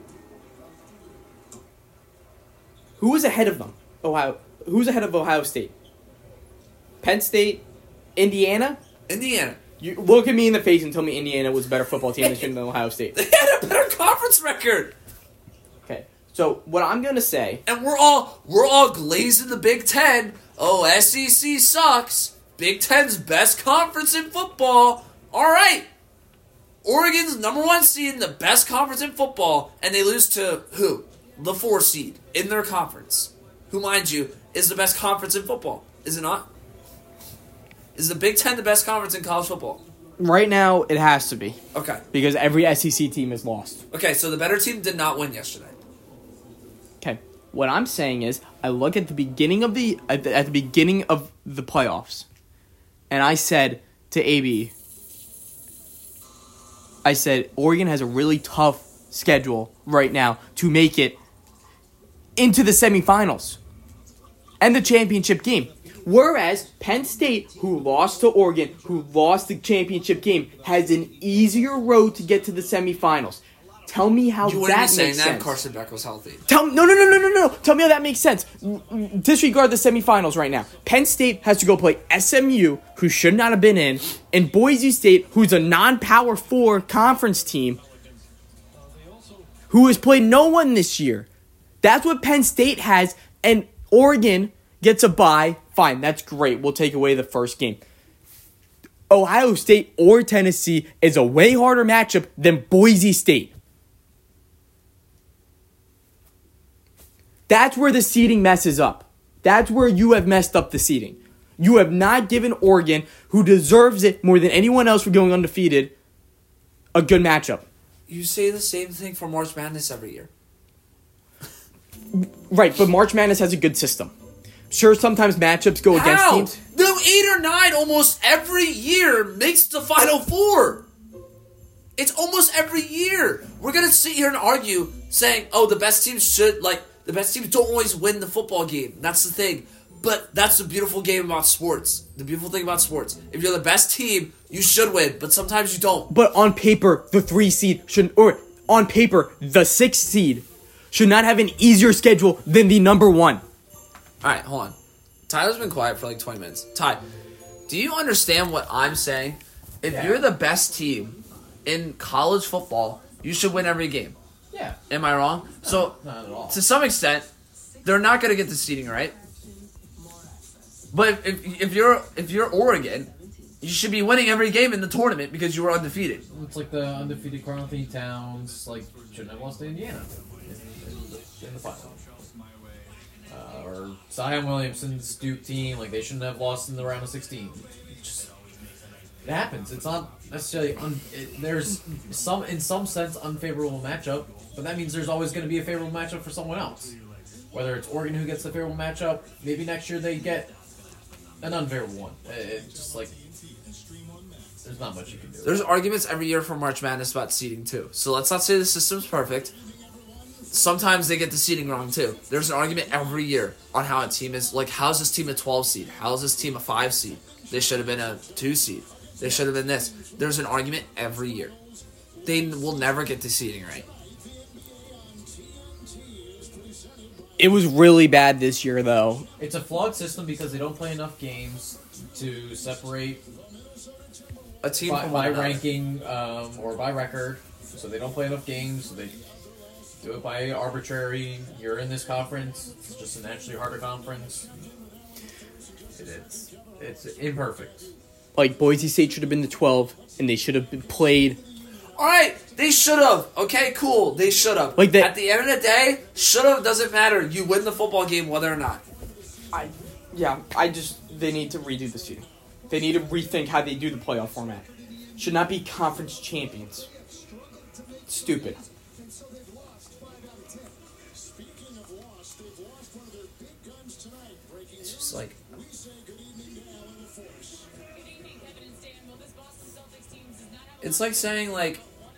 Who was ahead of them? Ohio. Who was ahead of Ohio State? Penn State, Indiana. Indiana. You look at me in the face and tell me Indiana was a better football team this year than Ohio State. They had a better conference record. Okay, so what I'm gonna say, And we're all we're all glazing the Big Ten. Oh, S E C sucks. Big Ten's best conference in football. All right. Oregon's number one seed in the best conference in football, and they lose to who? The four seed in their conference. Who, mind you, is the best conference in football. Is it not? Is the Big Ten the best conference in college football? right now it has to be Okay. because every S E C team is lost. Okay, so the better team did not win yesterday. Okay, what I'm saying is, I look at the beginning of the at the, at the beginning of the playoffs, and I said to A B, I said Oregon has a really tough schedule right now to make it into the semifinals and the championship game. Whereas Penn State, who lost to Oregon, who lost the championship game, has an easier road to get to the semifinals. Tell me how You wouldn't that be saying makes that sense. if Carson Beck was healthy. Tell me, no, no, no, no, no, no. Tell me how that makes sense. Disregard the semifinals right now. Penn State has to go play S M U, who should not have been in, and Boise State, who's a non-power four conference team, who has played no one this year. That's what Penn State has, and Oregon gets a bye. Fine, that's great. We'll take away the first game. Ohio State or Tennessee is a way harder matchup than Boise State. That's where the seeding messes up. That's where you have messed up the seeding. You have not given Oregon, who deserves it more than anyone else for going undefeated, a good matchup. You say the same thing for March Madness every year. Right, but March Madness has a good system. Sure, sometimes matchups go against How? teams. The eight or nine almost every year makes the Final Four. It's almost every year. We're gonna sit here and argue, saying, "Oh, the best teams should like the best teams don't always win the football game." That's the thing. But that's the beautiful game about sports. The beautiful thing about sports. If you're the best team, you should win, but sometimes you don't. But on paper, the three seed should, or on paper, the six seed should not have an easier schedule than the number one. All right, hold on. Tyler's been quiet for like twenty minutes. Ty, do you understand what I'm saying? If Yeah. you're the best team in college football, you should win every game. Yeah. Am I wrong? So, Not at all. to some extent, they're not going to get the seeding right. But if, if if you're if you're Oregon, you should be winning every game in the tournament because you were undefeated. It's like the undefeated Carl Anthony Towns, like, shouldn't have lost to Indiana in, in, the, in the final. Uh, or Zion Williamson's Duke team, like, they shouldn't have lost in the round of sixteen. It just, it happens. It's not necessarily, un, it, there's some, in some sense, unfavorable matchup, but that means there's always going to be a favorable matchup for someone else. Whether it's Oregon who gets the favorable matchup, maybe next year they get an unfavorable one. It's just like, there's not much you can do. There's arguments every year for March Madness about seeding too. So let's not say the system's perfect. Sometimes they get the seeding wrong too. There's an argument every year on how a team is, like, how's this team a twelve seed? How's this team a five seed? They should have been a two seed. They should have been this. There's an argument every year. They will never get the seeding right. It was really bad this year, though. It's a flawed system because they don't play enough games to separate A team by, from by one another. ranking um, or by record. So they don't play enough games. So they do it by arbitrary. You're in this conference. It's just a naturally harder conference. It, it's it's imperfect. Like, Boise State should have been the twelve, and they should have been played. All right, they should have. Okay, cool. They should have. Like they- At the end of the day, should have doesn't matter. You win the football game whether or not. I, yeah, I just, they need to redo the seeding. They need to rethink how they do the playoff format. Should not be conference champions. Stupid. It's just like, it's like saying like,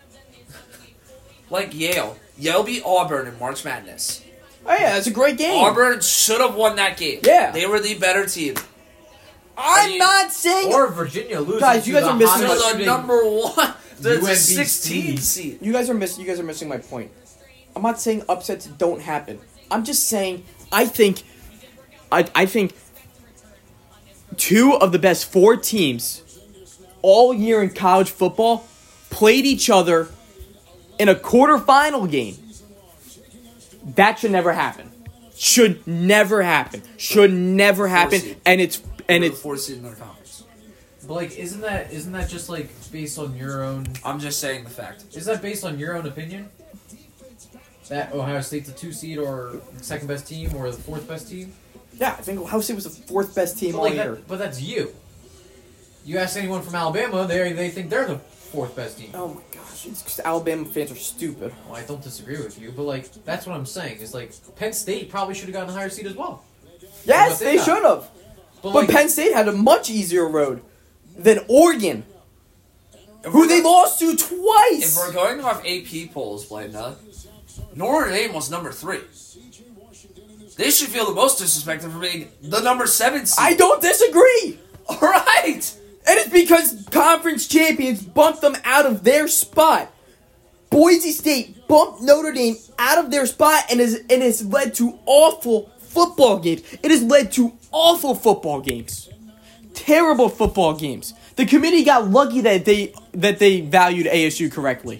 like Yale. Yale beat Auburn in March Madness. Oh yeah, it's a great game. Auburn should have won that game. Yeah. They were the better team. I'm you- not saying... Or Virginia losing Guys, you to guys the are missing hottest So the shooting- number one, the, U N the B C. sixteen seed. You guys are miss. You guys are missing my point. I'm not saying upsets don't happen. I'm just saying I think, I I think two of the best four teams all year in college football played each other in a quarterfinal game. That should never happen. Should never happen. Should never happen. seed. And it's and They were it's the fourth seed in their conference. But like, isn't that isn't that just like based on your own? I'm just saying the fact. Is that based on your own opinion? That Ohio State's a two seed or second best team or the fourth best team? yeah. I think Ohio State was the fourth best team But, all like, year. that, but that's you. You ask anyone from Alabama, they they think they're the fourth best team. Oh my gosh, it's because Alabama fans are stupid. Well, I don't disagree with you, but like that's what I'm saying. Is like Penn State probably should have gotten a higher seed as well. Yes, What they they got. should have. But, But like, Penn State had a much easier road than Oregon, who they lost to If twice. we're going off A P polls, Blanda, Notre Dame was number three. They should feel the most disrespected for being the number seven seed. I don't disagree. All right. And it's because conference champions bumped them out of their spot. Boise State bumped Notre Dame out of their spot and has and has led to awful football games. It has led to awful football games. Terrible football games. The committee got lucky that they that they valued A S U correctly.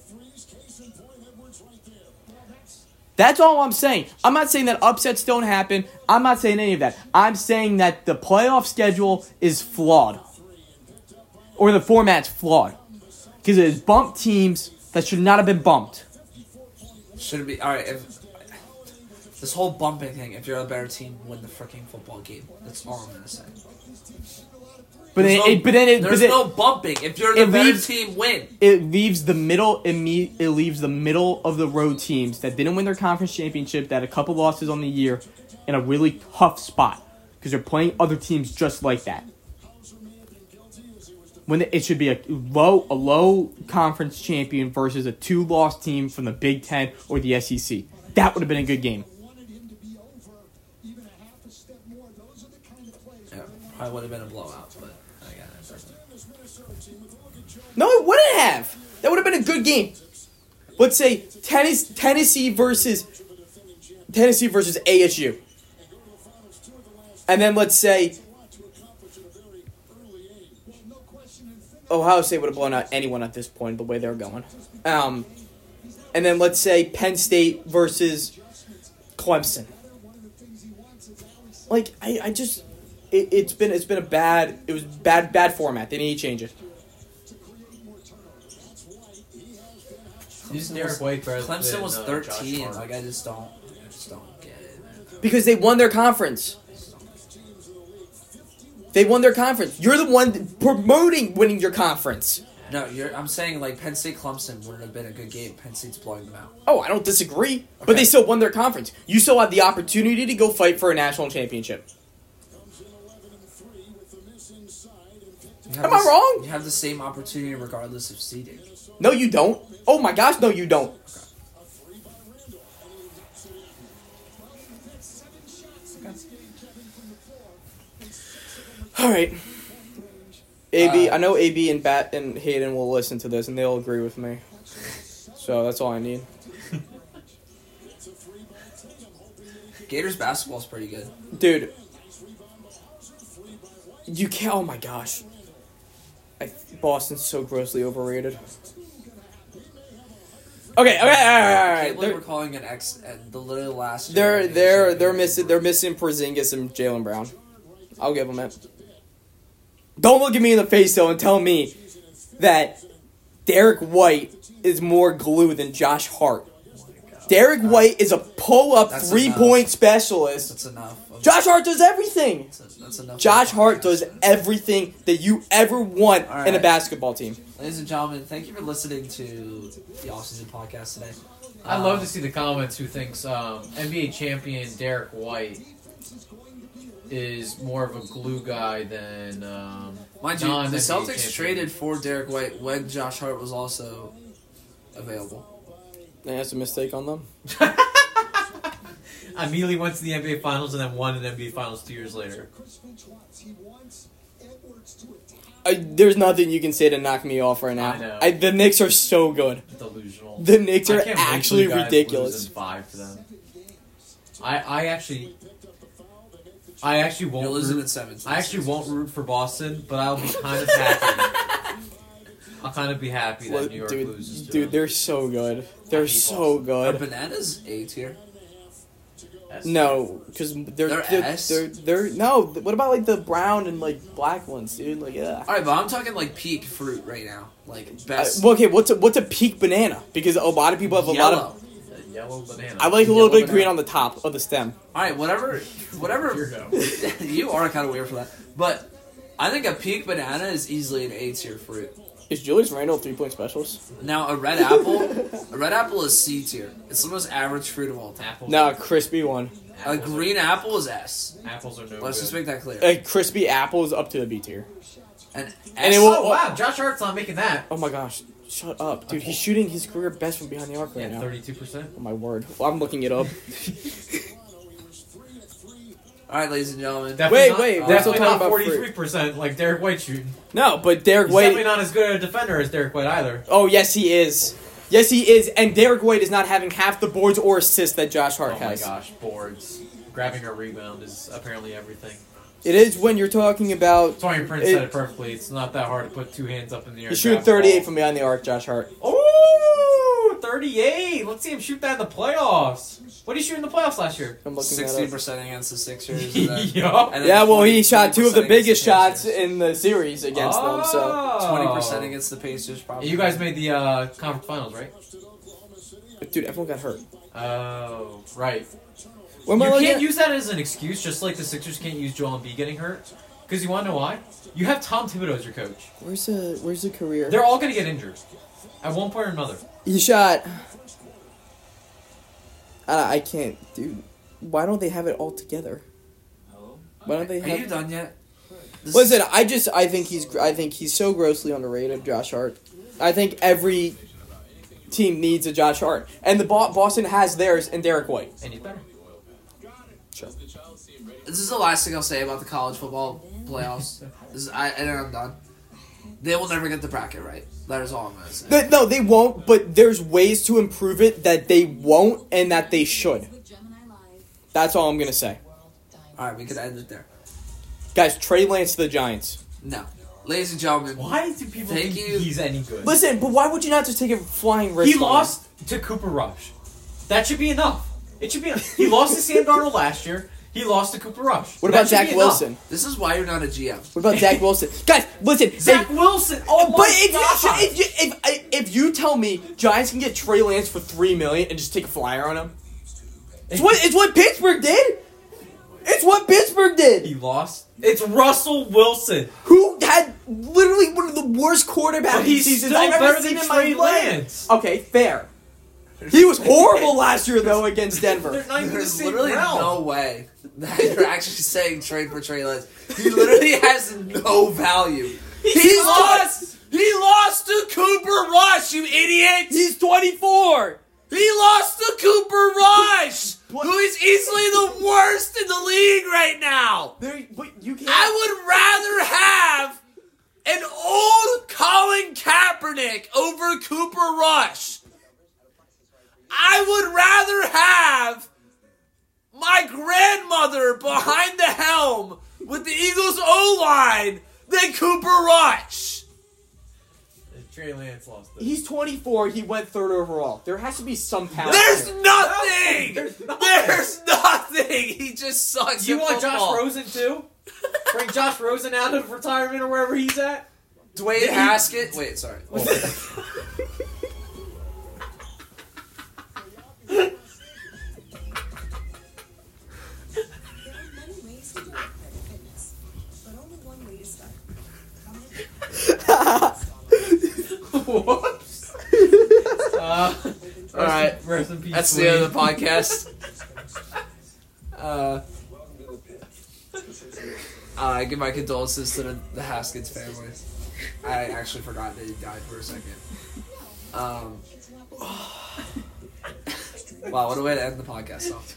That's all I'm saying. I'm not saying that upsets don't happen. I'm not saying any of that. I'm saying that the playoff schedule is flawed. Or the format's flawed. Because it has bumped teams that should not have been bumped. Should it be all right? If This whole bumping thing, if you're a better team, win the freaking football game. That's all I'm going to say. But then, There's no, it, but then, it, there's but then no bumping. If you're the it better leaves- team, win. it leaves the middle. It, me, it leaves the middle of the road teams that didn't win their conference championship, that had a couple losses on the year, in a really tough spot because they're playing other teams just like that. When it should be a low, a low conference champion versus a two-loss team from the Big Ten or the S E C. That would have been a good game. Yeah, probably would have been a blowout, but again, it doesn't. No, it wouldn't have. That would have been a good game. Let's say Tennessee, Tennessee versus Tennessee versus A S U, and then let's say Ohio State would have blown out anyone at this point the way they're going. Um, and then let's say Penn State versus Clemson. Like I, I just, it, it's been it's been a bad it was bad bad format. They need to change it. Use Derek White better Clemson than, was uh, thirteen. Josh Hart. Like I just don't, I just don't get it, man. Because they won their conference. They won their conference. You're the one promoting winning your conference. No, you're. I'm saying like Penn State Clemson would have been a good game. Penn State's blowing them out. Oh, I don't disagree. But Okay. they still won their conference. You still had the opportunity to go fight for a national championship. You have Am I the s- wrong? You have the same opportunity regardless of seeding. No, you don't. Oh my gosh, no, you don't. All right. A B, Uh, I know A B and Bat and Hayden will listen to this and they'll agree with me. So that's all I need. Gators basketball's pretty good. Dude, you can't. Oh my gosh, I, Boston's so grossly overrated. Okay, okay, all right, all right, all I right. can't believe They're we're calling an X at the literally last. they're generation they're, of they're Gators. missing they're missing Porzingis and Jalen Brown. I'll give them it. Don't look at me in the face though and tell me that Derek White is more glue than Josh Hart. Derek White is a pull-up That's three-point specialist. That's enough. Of- Josh Hart does everything. That's, that's enough. Josh of Hart podcast. does everything that you ever want All in a right. basketball team. Ladies and gentlemen, thank you for listening to the offseason podcast today. I'd Um, love to see the comments who thinks um, N B A champion Derek White is more of a glue guy than um, Mind you, non-N B the A Celtics champion. traded for Derek White when Josh Hart was also available. That's a mistake on them. Immediately went to the N B A Finals and then won an N B A Finals two years later. I, there's nothing you can say to knock me off right now. I know. I, the Knicks are so good. Delusional. The Knicks I are can't believe actually you guys ridiculous. lose in five for them. I I actually I actually won't You're losing root, in seven. I actually won't root for Boston, but I'll be kind of happy. I'll kind of be happy that Well, New York dude, loses to dude, them. they're so good. I They're hate so Are good. bananas A tier? That's- No, because they're They're they're, S? they're they're no. What about like the brown and like black ones, dude? Like yeah. All right, but I'm talking like peak fruit right now, like Uh, best. well, okay, what's a, what's a peak banana? Because a lot of people have a yellow. lot of. A yellow banana. I like a little Yellow bit of green banana. on the top of the stem. All right, whatever, whatever. Weirdo. You are kind of weird for that, but I think a peak banana is easily an A tier fruit. Is Julius Randle a three point specialist? Now a red apple, a red apple is C tier. It's the most average fruit of all time. Apples. No, a crispy one. A Apples green apple is S. Are, apples are no Let's good. just make that clear. A crispy apple is up to the B tier. And S, And it will- Oh wow, Josh Hart's not making that. Oh my gosh, shut up, dude! He's shooting his career best from behind the arc right Yeah, now. thirty-two percent. Oh my word! Well, I'm looking it up. all right, ladies and gentlemen. Wait, wait, we're still definitely talking not about fruit. forty-three percent like Derek White shooting. No, but Derek He's definitely White. not as good a defender as Derek White either. Oh yes, he is. Yes, he is. And Derek White is not having half the boards or assists that Josh Hart Oh my has. gosh, boards. Grabbing a rebound is apparently everything. It is when you're talking about. Torian Prince It- said it perfectly. It's not that hard to put two hands up in the air. He's and shooting grab the thirty-eight ball. from behind the arc, Josh Hart. Oh, thirty-eight. Let's see him shoot that in the playoffs. What did he shoot in the playoffs last year? I'm looking Sixteen that percent against the Sixers. And then, Yup. and then Yeah, well, he twenty shot two of the percent against biggest the shots Pacers. in the series against them. So, Twenty percent against the Pacers. Probably. You guys made the uh, conference finals, right? but dude, everyone got hurt. Oh, right. Where am I You looking can't at? use that as an excuse, just like the Sixers can't use Joel Embiid getting hurt. Because you want to know why? You have Tom Thibodeau as your coach. Where's the Where's the career? They're all going to get injured at one point or another. You shot. I I can't, dude. Why don't they have it all together? Why don't they Are you have? done yet? This Listen, I just I think he's I think he's so grossly underrated, Josh Hart. I think every team needs a Josh Hart, and the Bo- Boston has theirs and Derek White. And he's better. Sure. This is the last thing I'll say about the college football playoffs. This is, I, and then I'm done. They will never get the bracket right. That is all I'm going to say. They- no, they won't. But there's ways to improve it that they won't and that they should. That's all I'm gonna say. All right, we could end it there. Guys, Trey Lance to the Giants. No. Ladies and gentlemen, Why do people Thank think you. he's any good? Listen, but why would you not just take a flying risk? He on him? lost to Cooper Rush. That should be enough. It should be enough. He lost to Sam Darnold last year. He lost to Cooper Rush. What That about should Zach be enough. Wilson? this is why you're not a G M. What about Zach Wilson? Guys, listen. Zach they- Wilson. Oh my But if you, God. if, you, if, if you tell me Giants can get Trey Lance for three million and just take a flyer on him, it's what it's what Pittsburgh did. It's what Pittsburgh did. He lost. It's Russell Wilson. Who had literally one of the worst quarterback But he's seasons still I've ever better seen than in my Trey life. Lance. Okay, fair. He was horrible last year though against Denver. They're not even the There's same literally realm. no way that you're actually saying trade for Trey Lance. He literally has no value. He lost. He lost to Cooper Rush, you idiot. He's twenty-four. He lost to Cooper Rush, who is easily the worst in the league right now. There, but you can't. I would rather have an old Colin Kaepernick over Cooper Rush. I would rather have my grandmother behind the helm with the Eagles O-line than Cooper Rush. Trey Lance lost this. He's twenty-four. He went third overall. There has to be some talent. There's there. nothing. There's nothing. There's nothing. He just sucks. Do you at want football. Josh Rosen too? Bring Josh Rosen out of retirement or wherever he's at. Dwayne Did he- Haskett. Wait, sorry. Whoops. Uh, All right. Rest in peace. That's the end of the Dwayne. podcast. Uh, I give my condolences to the, the Haskins family. I actually forgot that he died for a second. Um, wow, what a way to end the podcast off.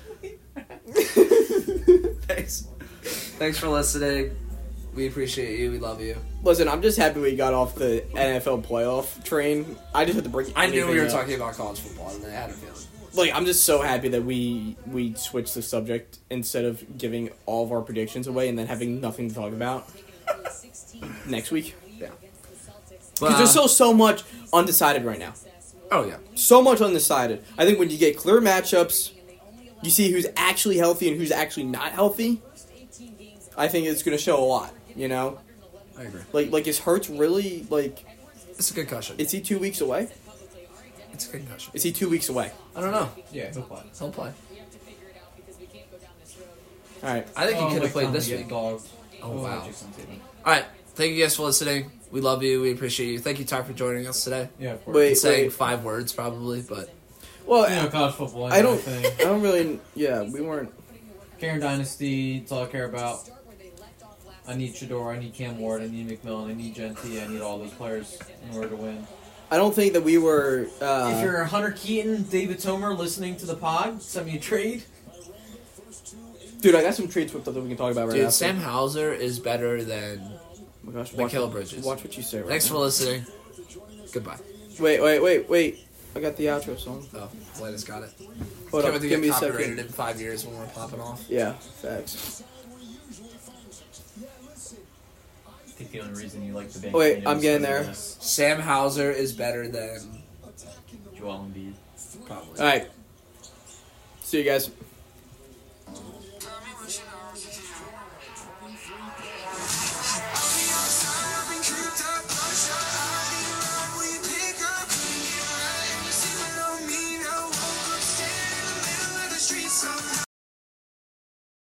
Thanks. Thanks for listening. We appreciate you. We love you. Listen, I'm just happy we got off the N F L playoff train. I just had to bring. I knew we were anything up. talking about college football, and I had a feeling. Like, I'm just so happy that we we switched the subject instead of giving all of our predictions away and then having nothing to talk about next week. Yeah. Because there's so so much undecided right now. Oh yeah. So much undecided. I think when you get clear matchups, you see who's actually healthy and who's actually not healthy. I think it's going to show a lot. You know, I agree. like like is Hurts really like? It's a concussion. Is he two weeks away? It's a concussion. Is he two weeks away? I don't know. Yeah, he'll play. He'll play. All right. I think he Oh, could have like played time this to get week. dogged. Oh, wow. Jason Tatum. All right. Thank you guys for listening. We love you. We appreciate you. Thank you, Ty, for joining us today. Yeah, of course. Wait, Saying wait. five words probably, but Well, You know, college football. I don't. Thing. I don't really. Yeah, we weren't. Karen Dynasty, that's all I care about. I need Shador, I need Cam Ward, I need McMillan, I need Gentry, I need all those players in order to win. I don't think that we were. Uh, if you're Hunter Keaton, David Tomer listening to the pod, send me a trade. dude, I got some trades whipped up that we can talk about right dude, now. Sam Hauser is better than. Oh my gosh, Mikal watch, Bridges. Watch what you say. Right Thanks now. for listening. Goodbye. Wait, wait, wait, wait. I got the outro song. Oh, Glennis got it. Hold Can't up, wait to give get me a copyrighted second. in five years when we're popping off. Yeah, facts. I think the only reason you like the band. Oh, wait, I'm getting there. Sam Hauser is better than Joel Embiid. probably. All right. See you guys.